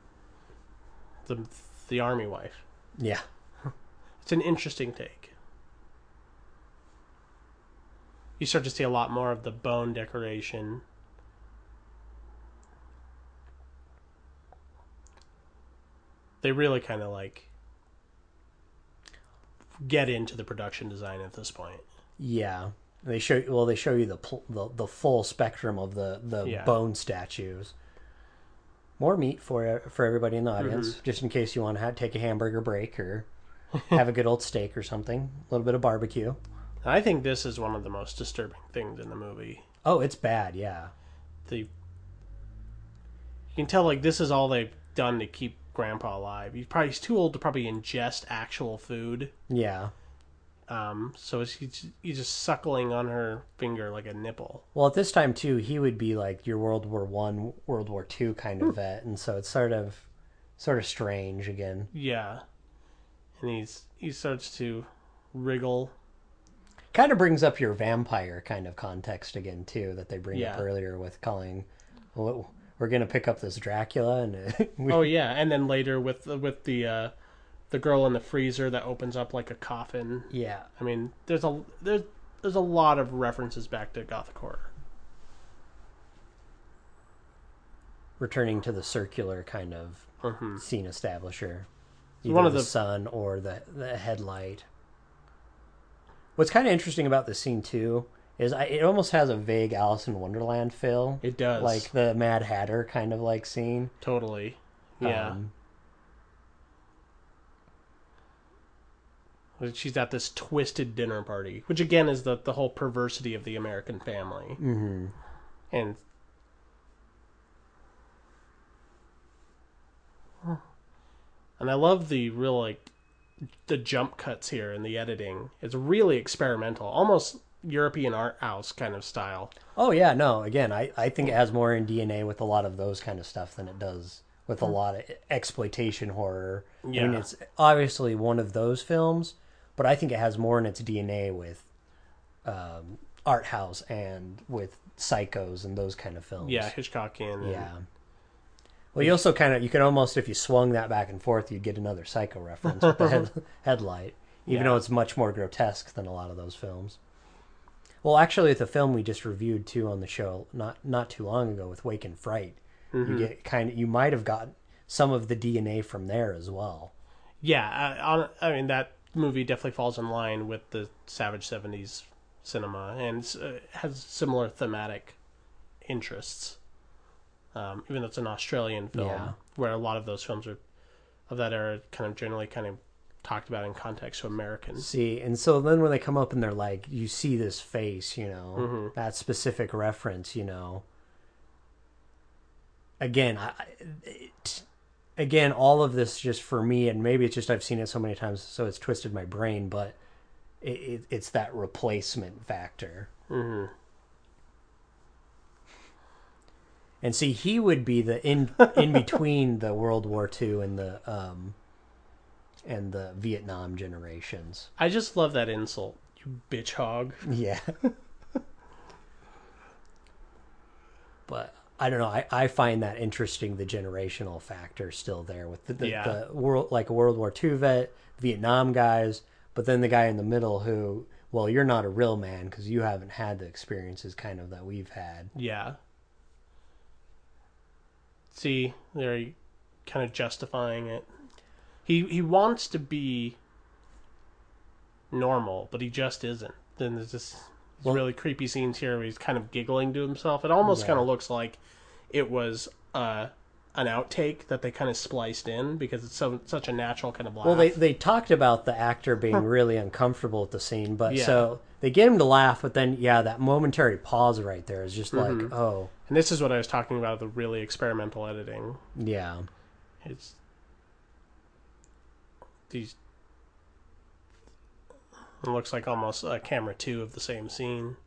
The the army wife. Yeah. It's an interesting take. You start to see a lot more of the bone decoration. They really kind of like get into the production design at this point. Yeah, they show well. They show you the pl- the, the full spectrum of the the Yeah. bone statues. More meat for for everybody in the audience, Mm-hmm. just in case you want to have, take a hamburger break or have a good old steak or something. A little bit of barbecue. I think this is one of the most disturbing things in the movie. Oh, it's bad. Yeah. The you can tell like this is all they've done to keep Grandpa alive. He's probably he's too old to probably ingest actual food. Yeah. Um, so he's he's just suckling on her finger like a nipple. Well, at this time too, he would be like your World War One, World War Two kind of vet, and so it's sort of, sort of strange again. Yeah, and he's he starts to wriggle. Kind of brings up your vampire kind of context again too, that they bring Yeah. up earlier with calling, well, we're gonna pick up this Dracula, and we, Oh yeah, and then later with the, with the uh, the girl in the freezer that opens up like a coffin. yeah, I mean, there's a there's there's a lot of references back to Gothic horror. returning to the circular kind of Mhm. scene establisher, So either one of the the- sun or the the headlight. What's kind of interesting about this scene too is I, it almost has a vague Alice in Wonderland feel. It does, Like the Mad Hatter kind of like scene. totally. Yeah, Um, she's at this twisted dinner party, which again is the the whole perversity of the American family, mhm. and and I love the real like the jump cuts here in the editing. It's really experimental, almost European art house kind of style. Oh yeah, no. Again, I, I think it has more in D N A with a lot of those kind of stuff than it does with a lot of exploitation horror. I mean, Yeah. it's obviously one of those films, but I think it has more in its D N A with um, art house and with Psychos and those kind of films. Yeah, Hitchcockian. and- Yeah. Well, you also kind of you could almost, if you swung that back and forth, you'd get another Psycho reference with the head, headlight, even Yeah. though it's much more grotesque than a lot of those films. Well, actually, with the film we just reviewed too on the show not not too long ago with Wake and Fright, Mm-hmm. you get kind of you might have got some of the D N A from there as well. Yeah, I, on- I mean that movie definitely falls in line with the Savage seventies cinema and uh, has similar thematic interests. Um, even though it's an Australian film, Yeah. where a lot of those films are of that era kind of generally kind of talked about in context to Americans. See, and so then when they come up and they're like, you see this face, you know, Mm-hmm. that specific reference, you know. Again, I, it, again, all of this just for me, and maybe it's just I've seen it so many times, so it's twisted my brain, but it, it, it's that replacement factor. Mm-hmm. And see, he would be the in in between the World War Two and the um and the Vietnam generations. I just love that insult, you bitch hog. Yeah. But I don't know. I, I find that interesting. The generational factor still there with the, the, Yeah. the world, like a World War Two vet, Vietnam guys, but then the guy in the middle who, well, you're not a real man because you haven't had the experiences kind of that we've had. Yeah. See, they're kind of justifying it. He he wants to be normal, but he just isn't. Then there's this Well- really creepy scenes here where he's kind of giggling to himself. It almost Yeah. kind of looks like it was uh, an outtake that they kind of spliced in because it's so such a natural kind of laugh. Well, they they talked about the actor being really uncomfortable with the scene, but Yeah. so they get him to laugh, but then yeah, that momentary pause right there is just like, Mhm. oh, And this is what I was talking about, the really experimental editing. yeah. It's these. It looks like almost a camera two of the same scene.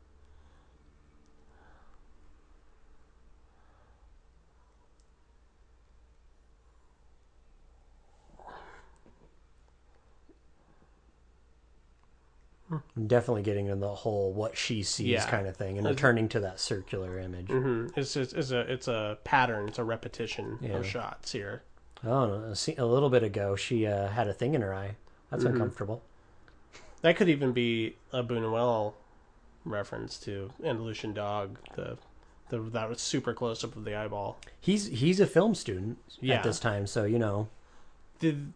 Definitely getting in the whole what she sees Yeah. kind of thing and It's- returning to that circular image. hmm It's just, it's a it's a pattern. It's a repetition Yeah. of shots here. Oh, no, a se- a little bit ago, she uh, had a thing in her eye. That's Mhm. uncomfortable. That could even be a Buñuel reference to Andalusian Dog. The the that was super close up of the eyeball. He's he's a film student Yeah. at this time, so you know. Did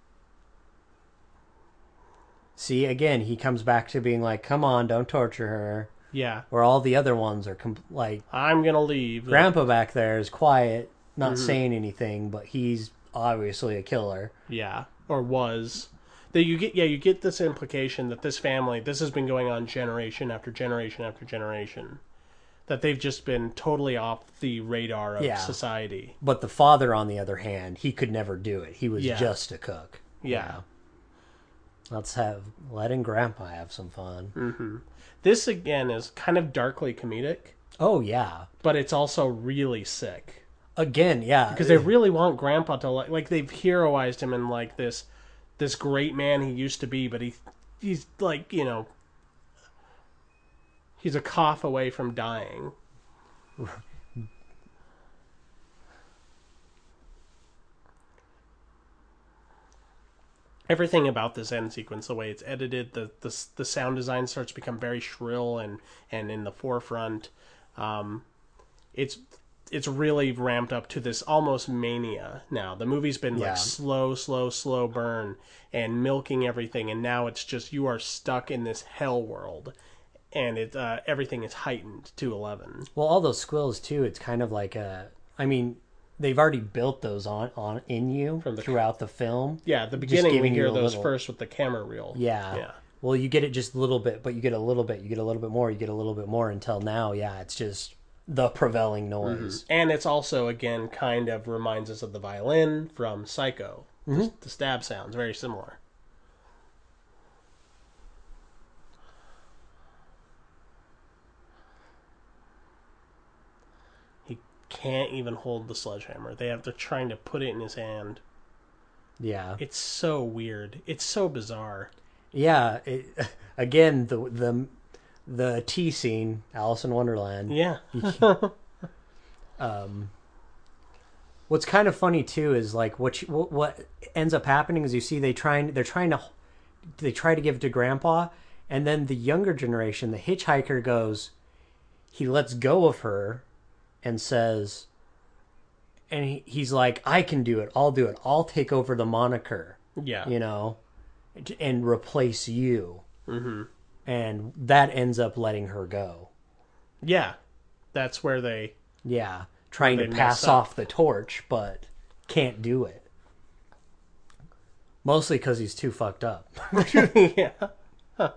See, again, he comes back to being like, "Come on, don't torture her." yeah? Where all the other ones are com- like, I'm gonna leave. Grandpa back there is quiet, not Mhm. saying anything, but he's obviously a killer. Yeah, or was. That you get yeah you get this implication that this family this has been going on generation after generation after generation, that they've just been totally off the radar of Yeah. society. But the father, on the other hand, he could never do it. He was Yeah. just a cook. Yeah. Let's have letting Grandpa have some fun. hmm This again is kind of darkly comedic, Oh yeah. but it's also really sick Again, yeah. because they really want Grandpa to like like they've heroized him in like this this great man he used to be, but he he's like you know he's a cough away from dying. Everything about this end sequence, the way it's edited, the the, the sound design starts to become very shrill and, and in the forefront. Um, it's it's really ramped up to this almost mania now. The movie's been Yeah. like slow, slow, slow burn and milking everything, and now it's just you are stuck in this hell world, and it uh, everything is heightened to eleven. Well, all those squills too. It's kind of like a. I mean, they've already built those on on in you From the- throughout the film. Yeah, at the beginning we giving you hear a those little- first with the camera reel. Yeah. Yeah. Well, you get it just a little bit, but you get a little bit, you get a little bit more, you get a little bit more until now. Yeah, it's just the prevailing noise. And it's also, again, kind of reminds us of the violin from Psycho. The, the stab sounds very similar. He can't even hold the sledgehammer. They have to trying to put it in his hand. Yeah. It's so weird. It's so bizarre. Yeah. It, again, the the the tea scene, Alice in Wonderland. Yeah. Um, what's kind of funny too is like what you, what, what ends up happening is you see they trying they're trying to they try to give it to Grandpa, and then the younger generation, the hitchhiker goes, he lets go of her, and says, and he, he's like, I can do it, I'll do it, I'll take over the moniker, Yeah. you know, and replace you, Mm-hmm. and that ends up letting her go. Yeah. That's where they... Yeah, trying They to mess pass up. off the torch, but can't do it. Mostly because he's too fucked up. Yeah. Huh.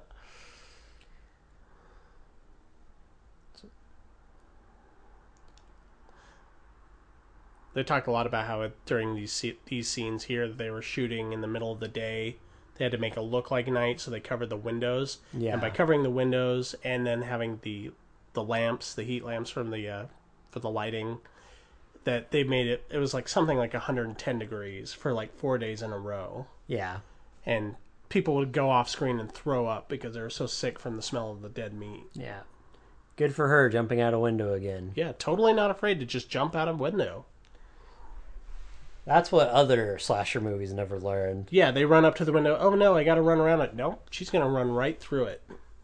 They talked a lot about how it, during these these scenes here that they were shooting in the middle of the day, they had to make it look like night, so they covered the windows. Yeah. And by covering the windows and then having the the lamps, the heat lamps from the uh, for the lighting, that they made it. It was like something like one hundred ten degrees for like four days in a row. Yeah. And people would go off screen and throw up because they were so sick from the smell of the dead meat. Yeah. Good for her jumping out a window again. Yeah, totally not afraid to just jump out a window. That's what other slasher movies never learned. Yeah, they run up to the window. Oh no, I got to run around it. No, she's going to run right through it.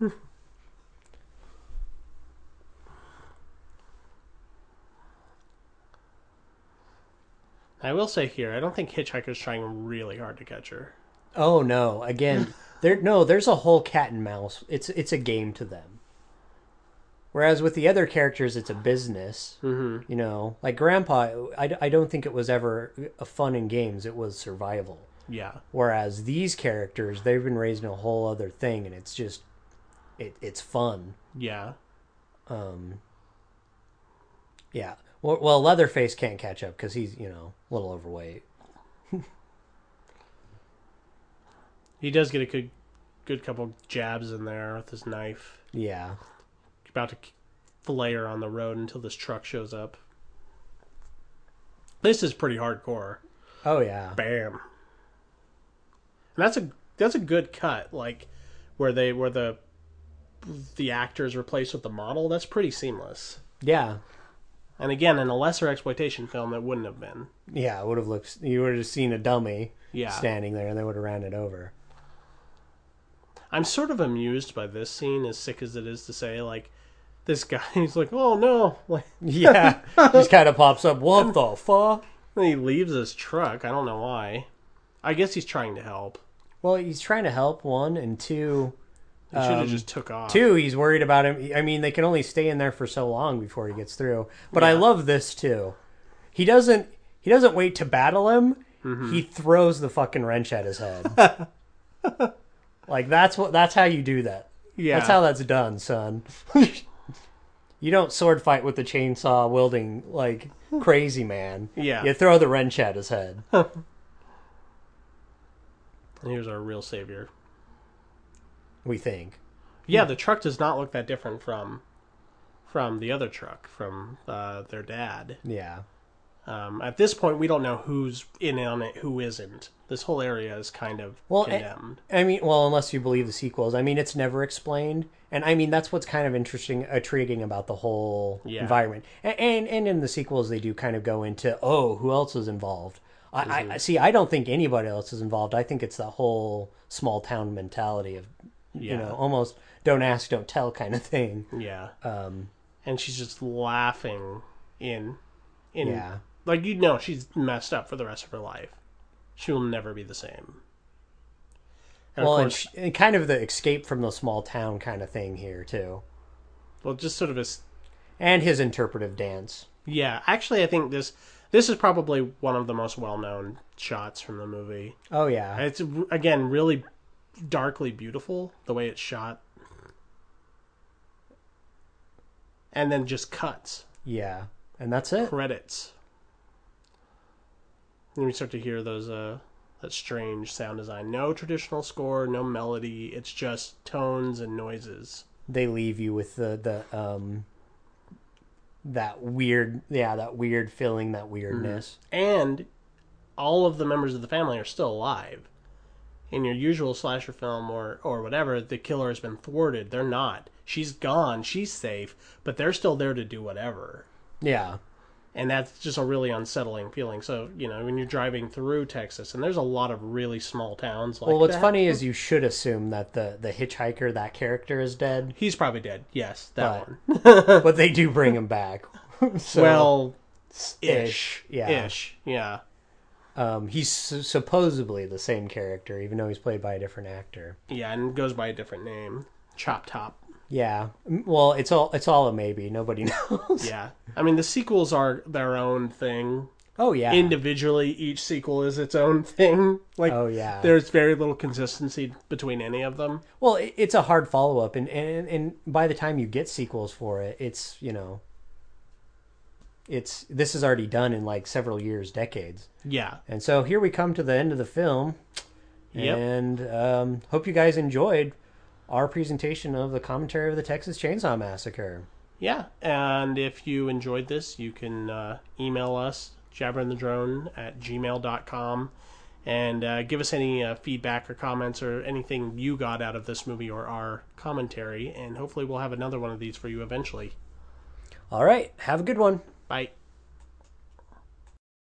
I will say here, I don't think Hitchhiker's trying really hard to catch her. Oh no! Again, there no. There's a whole cat and mouse. It's it's a game to them. Whereas with the other characters, it's a business. Mm-hmm. You know, like Grandpa. I, I don't think it was ever a fun in games. It was survival. Yeah. Whereas these characters, they've been raised in a whole other thing, and it's just it it's fun. Yeah. Um. Yeah. Well, well Leatherface can't catch up because he's you know a little overweight. He does get a good, good couple jabs in there with his knife. Yeah. About to fillet her on the road until this truck shows up. This is pretty hardcore. Oh yeah. Bam. And that's a that's a good cut, like where they where the the actor is replaced with the model. That's pretty seamless. Yeah. And again, in a lesser exploitation film, it wouldn't have been. Yeah, it would have looked. You would have seen a dummy Yeah. standing there, and they would have ran it over. I'm sort of amused by this scene, as sick as it is to say. Like, this guy, he's like, "Oh no!" Like, Yeah, just kind of pops up. What the fuck? and he leaves his truck. I don't know why. I guess he's trying to help. Well, he's trying to help, one, and two... He should have um, just took off. Two, he's worried about him. I mean, they can only stay in there for so long before he gets through. But I Yeah. love this, too. He doesn't He doesn't wait to battle him. Mm-hmm. He throws the fucking wrench at his head. Like, that's what. That's how you do that. Yeah. That's how that's done, son. You don't sword fight with the chainsaw wielding like crazy man. Yeah. You throw the wrench at his head. And here's our real savior. We think. Yeah, the truck does not look that different from from the other truck, from uh, their dad. Yeah. Um, at this point, we don't know who's in on it, who isn't. This whole area is kind of Well, condemned. I mean, well, unless you believe the sequels. I mean, it's never explained, and I mean that's what's kind of interesting, intriguing about the whole Yeah. environment. And, and and in the sequels, they do kind of go into, oh, who else is involved? I, Mm-hmm. I see. I don't think anybody else is involved. I think it's the whole small town mentality of, you Yeah. know, almost don't ask, don't tell kind of thing. Yeah. Um, And she's just laughing in, in yeah. like, you know she's messed up for the rest of her life. She will never be the same. And Well, of and, course, sh- and kind of the escape from the small town kind of thing here too, well, just sort of a s- and his interpretive dance. yeah. Actually, I think this this is probably one of the most well known shots from the movie. Oh yeah, It's again really darkly beautiful the way it's shot, and then just cuts, yeah, and that's it. credits. And we start to hear those uh that strange sound design. No traditional score, no melody. It's just tones and noises. They leave you with the the um that weird, yeah, that weird feeling, that weirdness. And all of the members of the family are still alive. In your usual slasher film or, or whatever, the killer has been thwarted. They're not. She's gone. She's safe. But they're still there to do whatever. Yeah, And that's just a really unsettling feeling. So, you know, when you're driving through Texas, and there's a lot of really small towns like well, what's that. funny is you should assume that the the hitchhiker, that character, is dead, He's probably dead. Yes, that But- one. but they do bring him back. So, well, ish. ish, yeah. Ish. Yeah. um, he's su- supposedly the same character, even though he's played by a different actor. Yeah, and goes by a different name. Chop Top. Yeah, M- well, it's all it's all a maybe. Nobody knows. Yeah. I mean, the sequels are their own thing. Oh yeah. individually each sequel is its own thing. Like, oh yeah. there's very little consistency between any of them. Well, it, it's a hard follow up, and, and and by the time you get sequels for it, it's you know, it's this is already done in like several years, decades. Yeah. And so here we come to the end of the film, Yep. and um, hope you guys enjoyed our presentation of the commentary of the Texas Chainsaw Massacre. Yeah, and if you enjoyed this, you can uh, email us, jabberinthedrone at gmail dot com, and uh, give us any uh, feedback or comments or anything you got out of this movie or our commentary, and hopefully we'll have another one of these for you eventually. All right, have a good one. Bye.